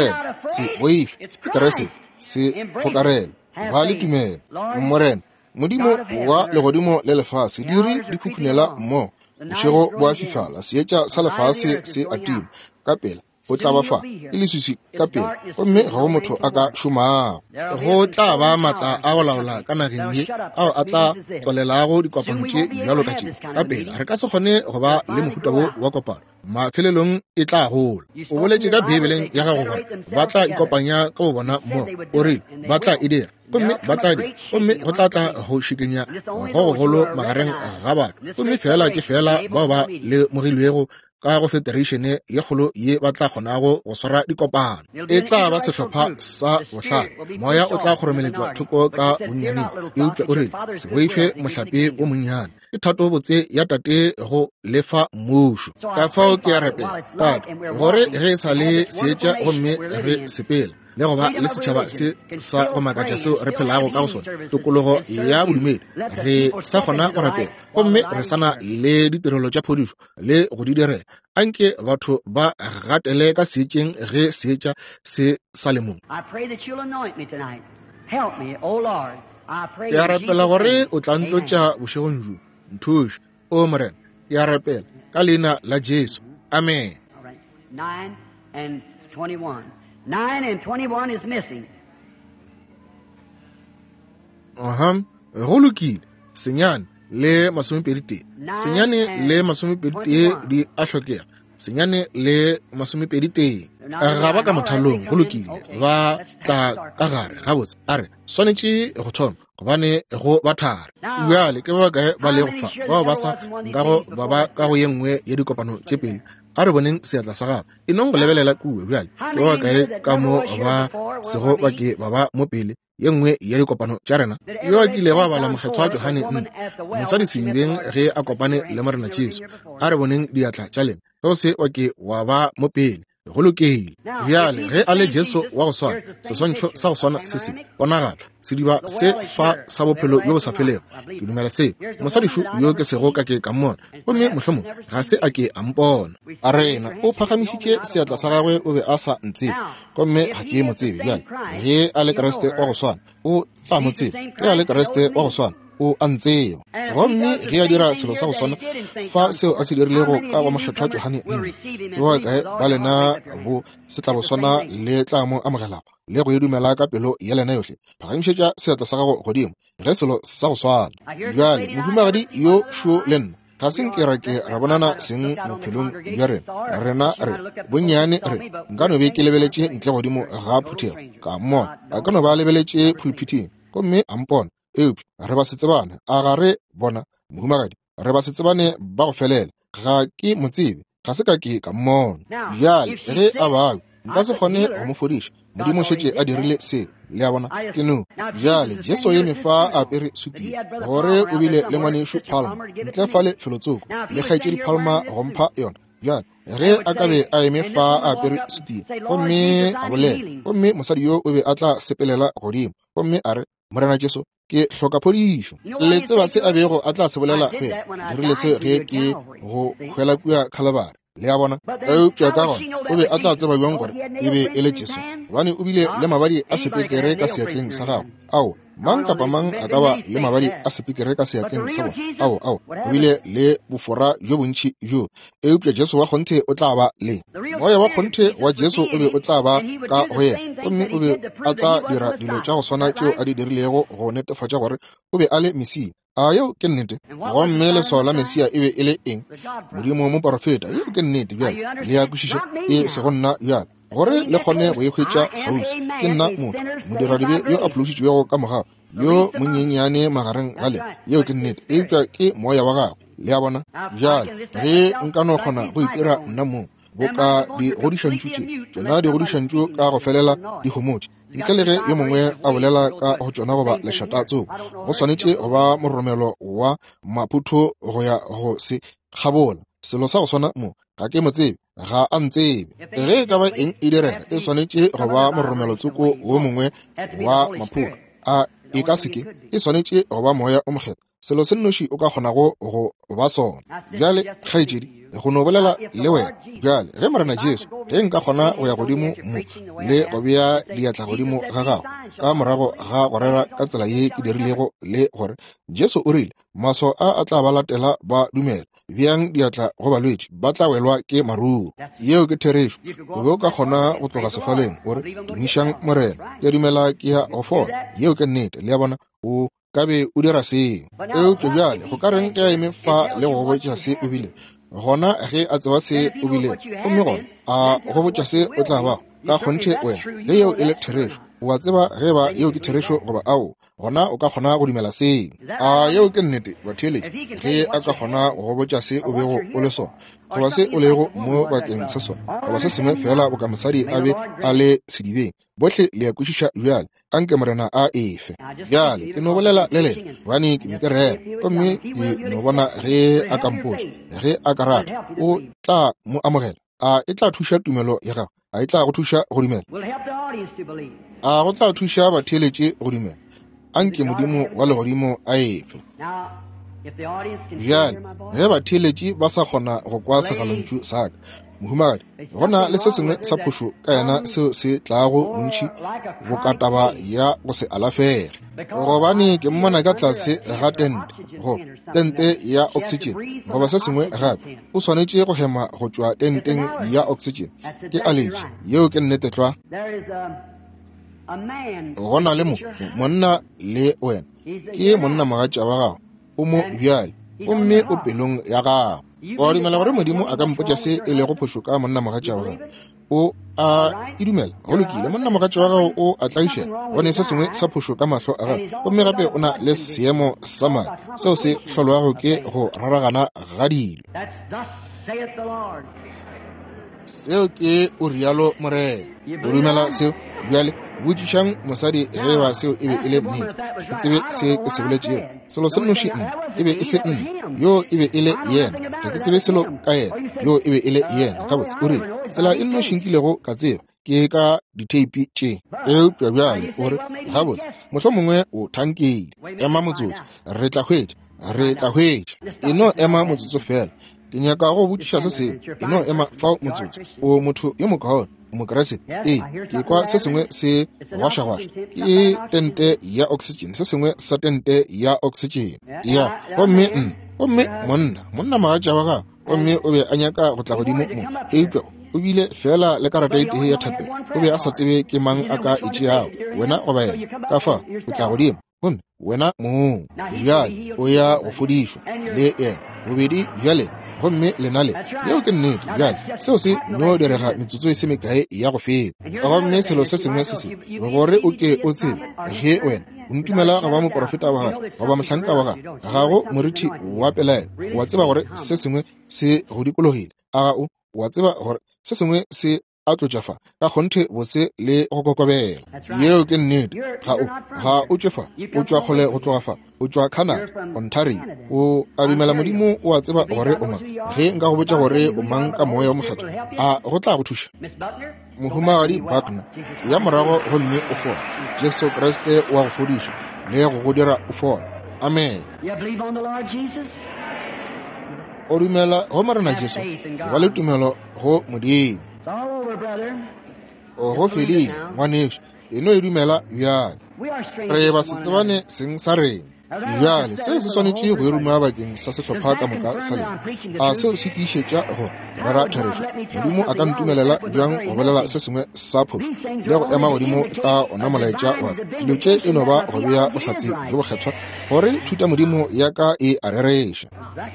A: se boife kare se se gokarela ba le tumelo morena modimo wa legodimo le lefase diri dikhukhunela mmo bošego bo a fifala seetša sa lefase se atima ka pela o tla ba fa e le sisi ka pela gomme ga go motho a ka šomago go tla ba matla a go laola ka nageng ye ao a tla tswalelago dikopano tše bjalo ka tše ka pela re ka se kgone go ba le mohuta wo wa kopano mafelelong e tla gola o boletše ka bibeleng ya gago gore ba tla ikopanya ka bo bona mo o rile ba tla e dira gomme ba tla dira gomme go tla tla go šikenya go gogolo magareng ga batho gomme fela ke fela bao ba le mogilwego ka go federation ye kgolo ye ba tla kgonago go swara dikopano e tla ba sehlopha sa bohlale moya o tla kgoromeletswa thoko ka bonnyane e utlwe o rile se boife mohlape o monnyane ke thato botse ya tate go lefa mmušo ka fao ke ya repe tata gore ge e sa le seetša gomme re sepela le go ba le setšhaba se sa go makatša seo re phelago ka go sona tokologo ya bodumedi re sa kgona go rapela gomme re sana le ditirelo tša phodišo le go di direla anke batho ba gatele ka seetšeng ge seetša se sa le mong ke a rapela gore o tla ntlotša bošegong ju nthuše o morena ke a rapela ka leina la Jesu amen.
B: nine and twenty-one. nine and twenty-one is missing.
A: Aham, go lokile. Senyane le masomepedi tee. Senyane le masomepedi tee di a hlokega. Senyane le masomepedi tee. Ga ba ka mothalong go lokile. Ba tla ka gare ga botse. A re, swanetše go thoma gobane go ba thari. Bjale ke ba kae ba le go fa. Ba ba sa nkago ba ba ka go ye nngwe ye dikopano tše pele. A re boneng seatla sa gago e nong go lebelela kue bjale ke ba kae ka mo ba sego ba ke ba ba mo pele ye nngwe ya dikopano tša rena yo a kile ba bala mokgetho wa Johane nne mosadi senyibeng ge a kopane le morena Jesu a re boneng diatla tša lena go se wa ke wa ba mo pele go lokile bjale ge a le Jesu wa go swana seswantšho sa go swana se se bonagala sediba se fa sa bophelo yo bo sa felego ke dumela se mosadišu yo ke sego ka ke ka mmona gomme mohlomong ga se a ke a mpona a rena o phagamišitše seatla sa gagwe o be a sa ntsebe gomme ga ke mo tsebe bjale ge a le Kriste wa go swana o tla mo tsebe ge a le Kriste wa go swana o a ntseba gomme ge a dira selo sa go swana fa seo a se dirilego ka ba mokgetho wa Johane nne ke wa kae ba lena bo se tla bo swana le tla mo amogelago le go e dumela ka pelo ya lena yohle phagamišetša seatla sa gago godimo ge selo sa go swana bjale mohumagadi yo šo le nna ga se nke ra ke ra bonana seng bophelong bja rena rena re bonnyane re nka no be ke lebeletše ntle godimo ga phuthego ka mmona a ka no ba lebeletše pulpiting gomme a mpona eupša re ba se tsebane a ga re bona mohumagadi re ba se tsebane ba go felela ga ke mo tsebe ga se ka ke ka mmona bjale ge a bayo nka se kgone go mo fodiša modimo šetše a dirile seo le a bona ke no bjale Jesu ye mefa a apere sutile gore o bile le ngwanešo Palma ntle fa le felotsoko le kgaetšedi Palma go mpha yona bjale ge a ka be a eme fa a apere sutile gomme a bolela gomme mosadi yo o be a tla sepelela godimo gomme a re morena Jesu ke hloka phodišo le tseba se a bego a tla se bolela ge dirile se ge ke go hwela kua Calvary le a bona eupša ka gona o be a tla tseba bjang gore e be e le Jesu gobane o bile le mabadi a sepekere ka seatleng sa gago ao mang kapa mang a ka ba le mabadi a sepekere ka seatleng sa bona ao ao o bile le bofora jo bontši jo eupša Jesu wa kgonthe o tla ba le moya wa kgonthe wa Jesu o be o tla ba ka go yena gomme o be a tla dira dilo tša go swana tšeo a di dirilego go netefatša gore o be a le Mesia a yeo ke nnete gomme leso la Mesia e be e le eng modimo mo porofeta yeo ke nnete bjale le ya kwešišo e sego nna bjale gore le kgone go ekgwetša kgauswi ke nna motho modiradibe yo a phološitšwego ka mogago yo monyenyane magareng gale yeo ke nnete eupša ke moya wa gago le a bona bjale ge nka no kgona go ipira nna moo bo ka di godišantšo tše tšona di godišantšo ka go felela dihomotše ntle le ge yo mongwe a bolela ka go tšona goba lešata tseo go swanetše go ba moromelo wa maphutho go ya go se kgabola selo sa go swana mo ga ke mo tsebe ga a ntsebe ge e ka ba eng e direga e swanetše go ba moromelo tsoko wo mongwe wa maphutho a e ka seke e swanetše go ba moya o mokgetho selo se nnoši o ka kgonago go ba sona. Bjale kgaetšedi go no bolela le wena bjale ge morena Jesu ge nka kgona go ya godimo mo le go bea diatla godimo ga gago ka morago ga go rera ka tsela ye ke dirilego le gore Jesu o rile maso a a tla ba latela ba dumela bjang diatla go balwetši ba tla welwa ke maruo yeo ke therešo o be o ka kgona go tloga sefaleng gore dumišang morena ke dumela ke ya go fola yeo ke nnete le ya bona o ka be o dira seng eo ke bjale go ka reng ke a eme fa le go botša se o bile gona ge a tseba se o bile gomme gona a go botša se o tla ba ka kgonthe wena le yeo e le therešo o a tseba ge ba yeo ke therešo goba ao gona o ka kgona go dumela seng a yeo ke nnete batheeletši ge a ka kgona go botša se o bego o le sona goba se o lego mo bakeng sa sona goba se sengwe fela o ka mosadi a be a le sedibeng bohle le ya kwešiša bjale a nke morena a efe bjale ke no bolela le lena bane ke be ke rera gomme ke no bona ge a kampotša ge a ka rata o tla mo amogela a e tla thuša tumelo ya gago a e tla go thuša go dumela a go tla thuša batheeletši go dumela a nke modimo wa legodimo a efe bjale ge batheeletši ba sa kgona go kwa segalantšu sa ka mohumagadi gona le se sengwe sa phošo ka yena seo se tlago bontšhi go ka taba ya go se alafela gobane ke mmona ka tlase ga tente go tente ya oxygen goba se sengwe gape o swanetše go hema go tšwa tenteng ya oxygen ke allergy yeo ke nnete tlwa gona le mo monna le wena ke monna mogatša wa gago o mo bjale gomme o pelong ya gago wa dumela gore modimo a ka mpotša se e lego phošo ka monna mogatša wa gago o a e dumela go lokile monna mogatša wa gago o a tlaišela gone se sengwe sa phošo ka mahlo a gago gomme gape o na le seemo sa madi seo se hlolwago ke go raragana ga dilo seo ke o rialo morena o dumela seo bjale botšišang mosadi ge ba seo e be e le nnete ke tsebe se ke se boletšeo selo se nnoši nne e be e se nne yo e be e le yena ga ke tsebe selo ka yena yo e be e le yena ka botse o rile tsela e nnošinkilego ka tseba ke ka diteipi tše eupša bjale ore ga botse mohlho mongwe o thankeile ema motsotso re tla hwetša re tla hwetša eno ema motsotso fela ke nyaka go botšiša se sengwe eno ema fao motsotso o motho yo mokaone mokrese e ke kwa se sengwe se gwasha-gwasha ke tente ya oxygen se sengwe sa tente ya oxygen ya gomme nna gomme monna monna mogatša wa gago gomme o be a nyaka go tla godimo mo eupša o bile fela le karata e tee ya thape o be a sa tsebe ke mang a ka etše yago wena goba yena ka fa o tla godimo gomme wena mong bjale o ya go fodišwa le ena bobedi bjale gomme lena le yeo ke nnete bjale seo se no direga metsotso e se mekae ya go feta gomme selo se sengwe se se gore o ke o tsebe ge wena o ntumela ga ba moporofeta wa gago ga ba mohlanka wa gago ga go morithi wa pelaela wa tseba gore se sengwe se go dikologile a ga o wa tseba gore se sengwe se a tlotšafa ka kgonthe bose le go kokobela yeo ke nnete ga o ga o tšefa o tšwa kgole go tlogafa o tšwa Canada Ontario o a dumela modimo o a tseba gore o mang ge nka go botša gore o mang ka moya o mokgatho a go tla go thuša mohumagadi Buckner ya morago gomme o fola Jesu Kriste wa go fodiša le go go dira o fola amen o dumela go morena Jesu ke ba le tumelo go modimo o go fedile ngwanešo eno e dumela bjale re ba se tsebane seng sa rena bjale seo se swanetše go e rumela bakeng sa sehlopha ka moka sa lena a seo se tiišetša go rera therešo modimo a ka ntumelela bjang go bolela se sengwe sa phošo le go ema godimo ka ona molaetša wa dilo tše e no ba go bea bohlatse jo bokgethwa gore thuta modimo ya ka e a rereša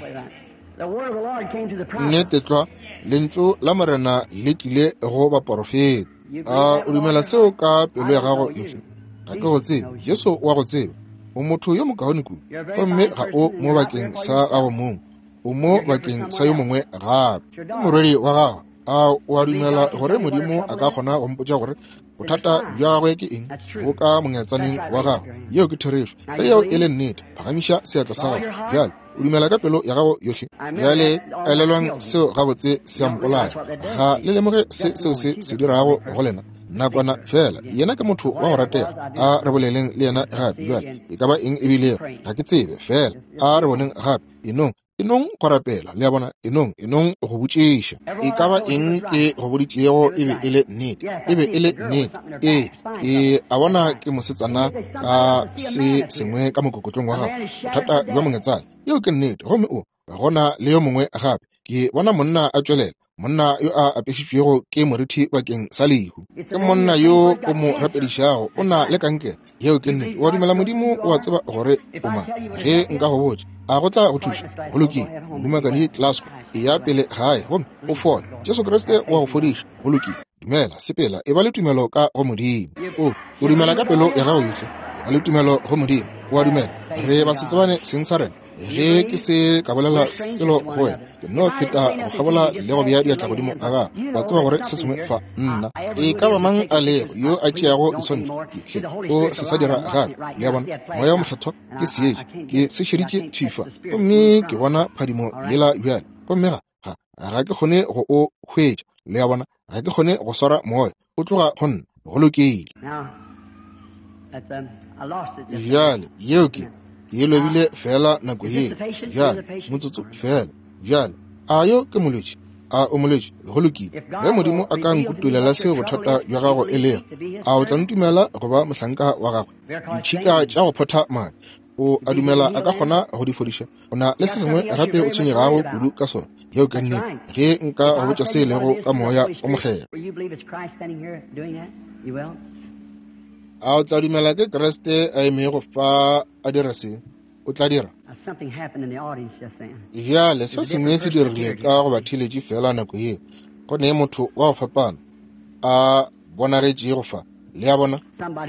A: nnete tlwa lentšu la morena le tlile go baporofeta a o dumela seo ka pelo ya gago yohle ga ke go tsebe Jesu wa go tseba o motho yo mokaone kudu gomme ga o mo bakeng sa gago mongwe o mo bakeng sa yo mongwe gape ke morwedi wa gago a o a dumela gore modimo a ka kgona go mpotša gore bothata bja gagwe ke eng bo ka mongetsaneng wa gago yeo ke therešo le yeo e le nnete phagamiša seatla sa gago bjale o dumela ka pelo ya gago yohle bjale elelwang seo gabotse se a mpolaya ga le lemoge se seo se se dirago go lena nakwana fela yena ke motho wa go ratega a re boleleng le yena gape jwale e ka ba eng ebile ga ke tsebe fela a re boneng gape enong enong go rapela le ya bona enong enong go botšiša e ka ba eng ke go boditšego e be e le nnete e be e le nnete ee e a bona ke mosetsana ka se sengwe ka mokokotlong wa gago bothata jwa mongetsana yeo ke nnete gomme o ga gona le yo mongwe gape ke bona monna a tswelela monna yo a apešitšwego ke morithi bakeng sa lehu ke monna yo o mo rapedišago o na le kankere yeo ke nnete wa dumela modimo o a tseba gore o mang ge nka go botse a go tla go thuša go lokile modumakane Glasgow e ya pele gae gomme o fole Jesu Kriste wa go fodiša go lokile dumela sepela e ba le tumelo ka go modimo o o dumela ka pelo ya gago yotlhe e ba le tumelo go modimo o a dumela re ba setsebane seng sa rena ge ke se ka bolela selo go wena ke no feta go gabola le go bea diatla godimo a ga ba tseba gore se sengwe fa nna e ka ba mang a lego yo a tšeago diswantšho o se sa dira gape le ya bona moya wa motlhathwa ke seetše ke se šeditše thifa gomme ke bona phadimo yela bjale gomme ga ga ke kgone go o hwetša le ya bona ga ke kgone go swara moya o tloga go nna go lokile bjale yeo ke ye lobile fela nako ye jale motsotso fela jale a yo ke molwetši a o molwetši go lokile ge modimo a ka nkutulela seo bothata jwa gago e lego a o tla ntumela go ba mohlanka wa gagwe ditšhika tša go photha mane o a dumela a ka kgona go di fodiša o na le se sengwe gape o tshwenyegago kudu ka sona yeo ka nnete ge nka go botša se lego ka moya o mokgega a o tla dumela ke Kriste a eme go fa a dira se o tla dira bjale se sengwe se dirile ka go ba thiletše fela nako ye go ne motho wa go fapana a bonagetše go fa le ya bona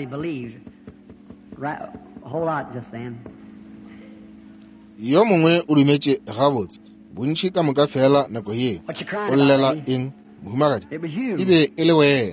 A: yo mongwe o dumetše gabotse bontši ka moka fela nako ye o llela eng mohumagadi e be e le wena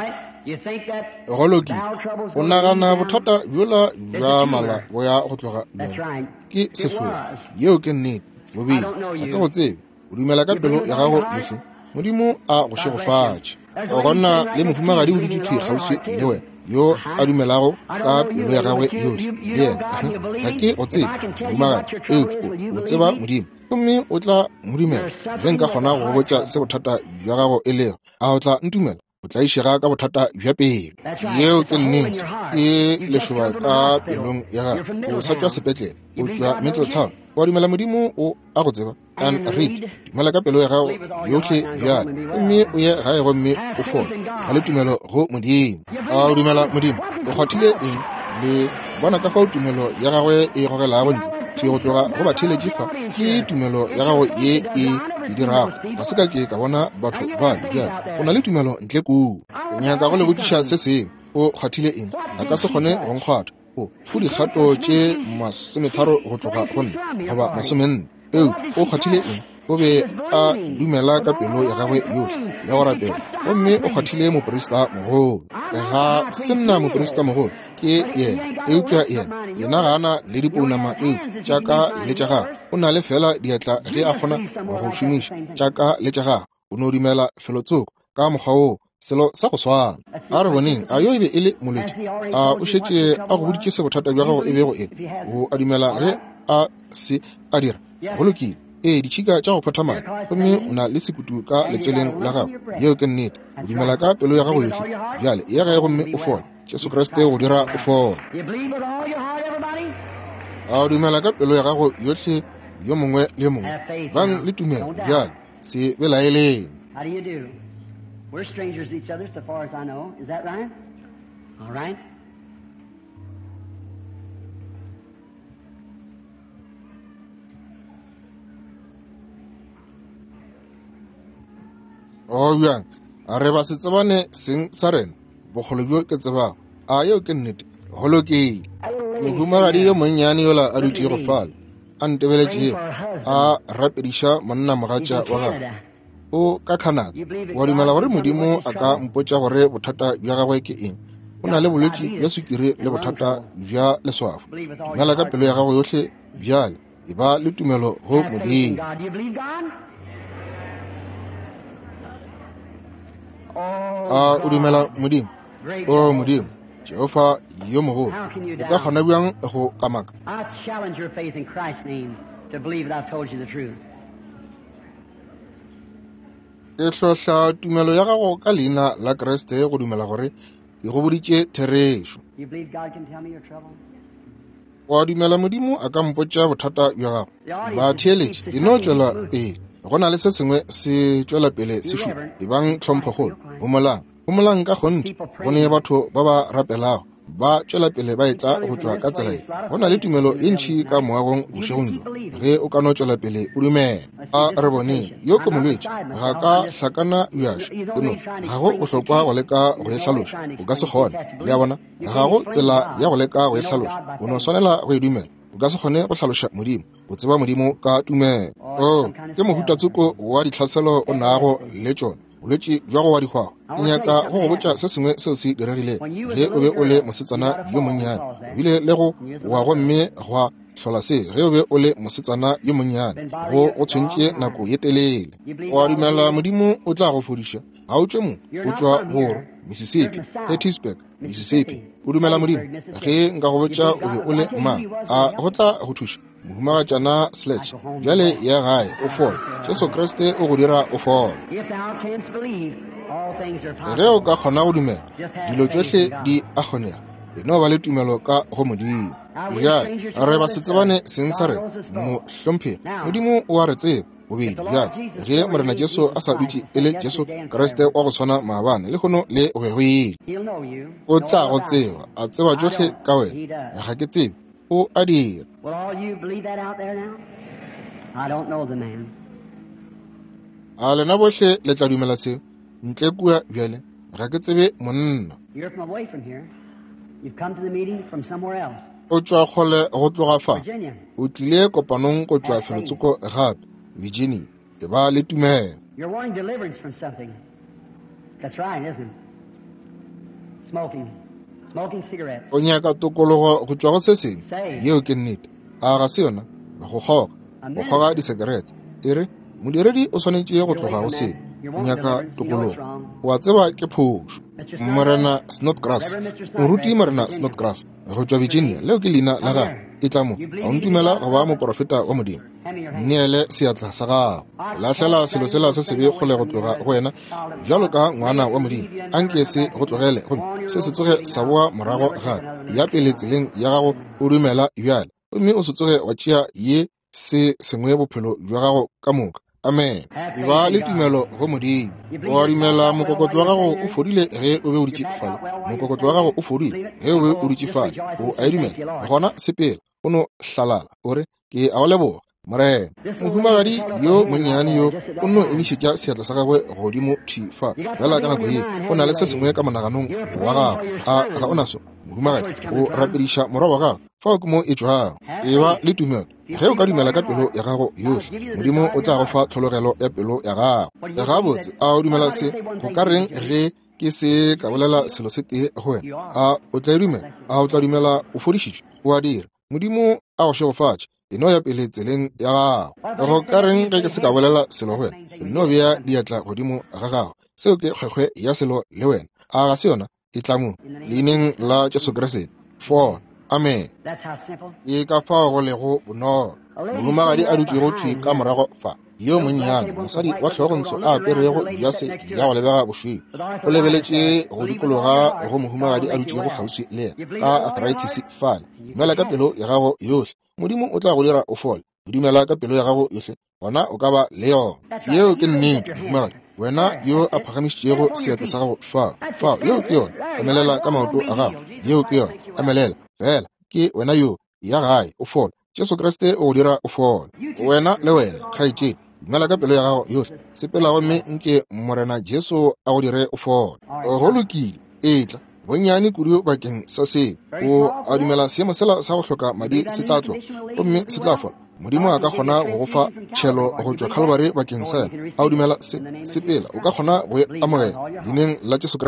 A: go lokile o nagana bothata bjola bja mala bo ya go tloga bjona ke sehlogo yeo ke nnete bobedi a ka go tsebe o dumela ka pelo ya gago yotlhe modimo a go šegofatše o gona le mohumagadi o didithwe kgauswi le wena yo a dumelago ka pelo ya gagwe yotlhe le yena ga ke go tsebe mohumagadi eo o tseba modimo gomme o tla modumela ge nka kgona go botša se bothata bja gago e lego a o tla ntumela o tla išega ka bothata bja pelo yeo ke nnete e lešoba ka pelong ya gago o sa tšwa sepetlele o tšwa Middletown wa dumela modimo o a go tseba an read dumela ka pelo ya gago yotlhe bjale gomme o ye gae gomme o fole ga le tumelo go modimo a o dumela modimo o kgothile eng le bona ka fao tumelo ya gagwe e gogelago ntle tše go tloga go ba theletše fa ke tumelo ya gago ye e dirago ga se ka ke ka bona batho ba bjale o na le tumelo ntle kuu o nyaka go le botiša se seng o kgathile eng a ka se kgone go nkgwatha o go dikgato tše masometharo go tloga go nna goba masomenne eo o kgathile eng o be a dumela ka pelo ya gagwe yotlhe ya go rapela gomme o kgathile moporista mogolo ga se nna moporista mogolo ke yena eupša yena yena ga ana le dipounama eo tšaka le tša gagwe o na le fela diatla ge a kgona go go šomiša tšaka le tša gagwe o no dumela felotsoko ka mokgwa woo selo sa go swana a re boneng a yo e be e le molwetši a o šetše a go boditše se bothata bja gago e bego eng o a dumela ge a se a dira go lokile ee ditšhika tša go photha mane gomme o na le sekutu ka letsweleng la gago yeo ke nnete o dumela ka pelo ya gago yotlhe bjale e ya gae gomme o fole Jesu Kriste go dira o fole a o dumela ka pelo ya gago yotlhe yo mongwe le mongwe bang le tumelo bjale se belaeleng.
B: We're strangers to each other so far as I know. Is that right? All right.
A: Oh yang are ba se tsebane seng sa rena bogolo bjo ke tsebago a yo ke nnete holo ke mohumagadi yo monnyane yola a dutše go fala a ntebeletše a rapediša monna mogatša wa gagwe o ka Canada wa dumela gore modimo a ka mpotša gore bothata bja gagwe ke eng o na le bolwetši bja sukiri le bothata bja leswafo dumela ka pelo ya gago yotlhe bjale e ba le tumelo go modimo. a o dumela modimo o modimo Jehova yo mogolo o ka kgona bjang go kamaka
B: I challenge your faith in Christ's name to believe that I've told you the truth.
A: e tlhohla tumelo ya gago ka leina la Kriste go dumela gore e go boditše therešo.
B: You believe God can tell me your trouble?
A: Wa dumela modimo a ka mpotša bothata bja gago ba theeletše e no tšwela pele go na le se sengwe se tšwela pele se šupa e bang tlhomphogolo go molang go molang ka gonte go ne batho ba ba rapelago ba tšwela pele ba etla go tšwa ka tsela e go na le tumelo e ntšhi ka moagong bošegong jo ge o ka no tšwela pele o dumela a re boneng yo ko molwetši ga ka hlakana bjaša eno ga go bohlokwa go leka go e hlaloša o ka se kgone le a bona ga go tsela ya go leka go e hlaloša o no swanela go e dumela o ka se kgone go hlaloša modimo o tseba modimo ka tumelo o ke mohutatsoko wa ditlhaselo o naago le tšone bolwetši jwa go wa dikgwago ke nyaka go go botša se sengwe seo se diregileng ge o be o le mosetsana yo monnyane ebile le go wa go mme gwa tlhola se ge o be o le mosetsana yo monnyane go o tshwentše nako ye telele wa dumela modimo o tla go fodiša ga o tšwe mo o tšwa boro Mississippi Hattiesburg Mississippi o dumela modimo ge nka go botša o be o le mang a go tla go thuša mohumagatšana sledge bjale ya gae o fola Jesu Kriste o go dira o fola ge o ka kgona go dumela dilo tšohle di a kgonega e no ba le tumelo ka go modimo bjale re ba se tsebane seng sa re mo hlompheng modimo o a re tseba bobedi bjale ge morena Jesu a sa dutše e le Jesu Kriste wa go tshwana maabane le kgono le o be go ile o tla go tseba a tseba tšohle ka wena ga ke tsebe o a dira.
B: Will all you believe that out there now? I don't know the man.
A: A lena bohle le tla dumela seo ntle kua bjale ga ke tsebe monna.
B: You're from away from here. You've come to the meeting from somewhere else.
A: O tswa kgole go tloga fa
B: Virginia.
A: o tlile kopanong go tswa felotsoko gape Virginia e ba le tumelo.
B: You're wanting deliverance from something. That's right, isn't it? Smoking. Smoking cigarettes.
A: O nyaka tokologo go tswa go se seng yeo ke nnete a ga se yona go goga go goga disekerete e re modiredi o tshwanetse go tloga go se o nyaka tokologo wa tseba ke phošo morena Snodgrass o ruti morena Snodgrass go tswa Virginia leo ke leina la gago e tla mo a o ntumela go ba moprofeta wa modimo nneele seatla sa gago lahlela selo sela se sebe kgole go tloga go wena bjalo ka ngwana wa modimo a nke se go tlogele gomme se se tsoge sa boa morago gape ya pele tseleng ya gago o dumela bjale gomme o se tsoge wa tšea ye se sengwe bophelo jwa gago ka moka amen e ba le tumelo go modimo wa dumela mokokotlo wa gago o fodile ge o be o ditšifala mokokotlo wa gago o fodile ge o be o ditšifala o a e dumela gona sepela o no hlalala o re ke a o leboga morena mohumagadi yo monnyane yo o no emišetša seatla sa gagwe godimo thifa fela ka nako ye o na le se sengwe ka monaganong wa gago a ga o naso mohumagadi o rapediša morwa wa gago fa o ke mo e tšwago e ba le tumelo ge o ka dumela ka pelo ya gago yohle modimo o tla go fa tlhologelo ya pelo ya gago le gabotse a o dumela se go ka reng ge ke se ka bolela selo se tee go wena a o tla dumela a o tla dumela o fodišitšwe o a dira modimo a go šegofatše e no ya pele tseleng ya gago go ka reng ge ke se ka bolela selo go wena e no bea diatla godimo ga gago seo ke kgwekgwe ya selo le wena a ga se yona e tla mo leineng la Jesu Kriste for amen
B: That's how simple.
A: e ka fao go lego bonolo mohumagadi a dutše go thwi ka morago fa yo monnyane mosadi wa tlhogontsho a aperego ya se ya go lebega bošweu o lebeletše go dikologa go mohumagadi a dutše go kgauswi le yena ka arthritis fale dumela ka pelo ya gago yohle modimo o tla go dira o fole o dumela ka pelo ya gago yohle gona o ka ba le yona yeo ke nnete mohumagadi wena yo a phagamišitšego seatla sa gago fa fa yeo ke yona emelela ka maoto a gago yeo ke yona emelela fela ke wena yo ya gae o fole Jesu Kriste o dira o fole wena le wena kgaetšedi dumela ka pelo ya gago yohle sepela gomme nke morena Jesu a go dire o fole go lokile e tla bonnyane kudu bakeng sa seo o a dumela seemo sela sa go hloka madi se tla tloga gomme se tla fola modimo a ka kgona go go fa tšhelo go tšwa Calvary bakeng sa yena a o dumela se sepela o ka kgona go e amogela leineng la Jesu Kriste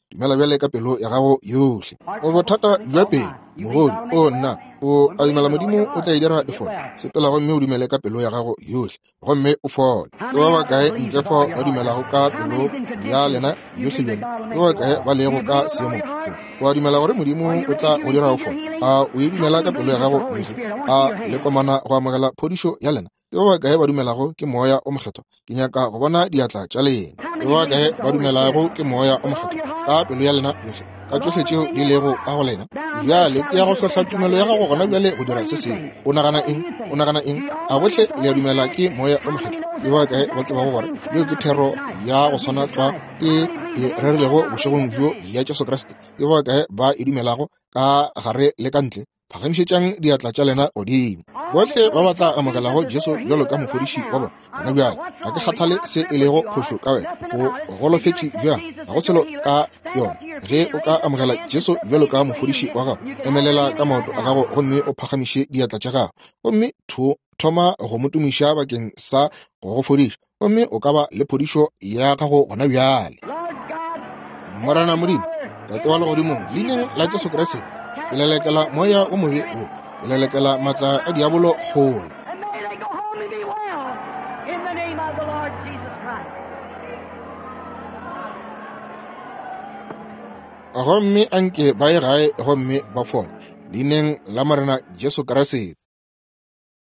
A: dumela bjale ka pelo ya gago yohle. O bothata jwa pelo mogodi o nna o a dumela modimo o tla e dira e fole, sepela gomme o dumele ka pelo ya gago yohle gomme o fole. Ke ba bakae ntle fa ba dumelago ka pelo ya lena yohle bjale, ke ba bakae ba lego ka seemo o a dumela gore modimo o tla o dira o fole? A o e dumela ka pelo ya gago yohle? A le komana go amogela phodišo ya lena? Ke ba bakae ba dumelago ke moya o mokgetho ke nyaka go bona diatla tša lena? Ke ba bakae ba dumelago ke moya o mokgetho ka pelo ya lena yohle ka tsohle tšeo di lego ka go lena? Bjale ke ya go hlahla tumelo ya gago gona bjale go dira se sengwe. O nagana eng? O nagana eng? A bohle le a dumela ke moya o mokgetho? Ke ba bakae ba tsebago gore yo ke thero ya go tshwana twa e e rerilego bošegong bjo ya Jesu Kriste? Ke ba bakae ba e dumelago ka gare le ka ntle? Phagamišetšang diatla tša lena godimo. Bohle ba batla amogelago Jesu bjalo ka mofodiši wa bona gona bjale. Ga ke kgathale se e lego phošo ka wena, o golofetše bjang, ga go selo ka yona. Ge o ka amogela Jesu bjalo ka mofodiši wa gago, emelela ka maoto a gago gomme o phagamiše diatla tša gago, gomme thoma go motumiša bakeng sa go go fodiša, gomme o ka ba le phodišo ya gago gona bjale. Morana Modimo, tate wa legodimong, leineng la Jesu Kriste, ke lelekela moya o mobe o, ke lelekela matla a diabolo kgolo.
B: And may they go home and be well in the name of the Lord Jesus Christ.
A: Gomme anke ba e gae gomme ba fole leineng la Morena Jesu Kriste.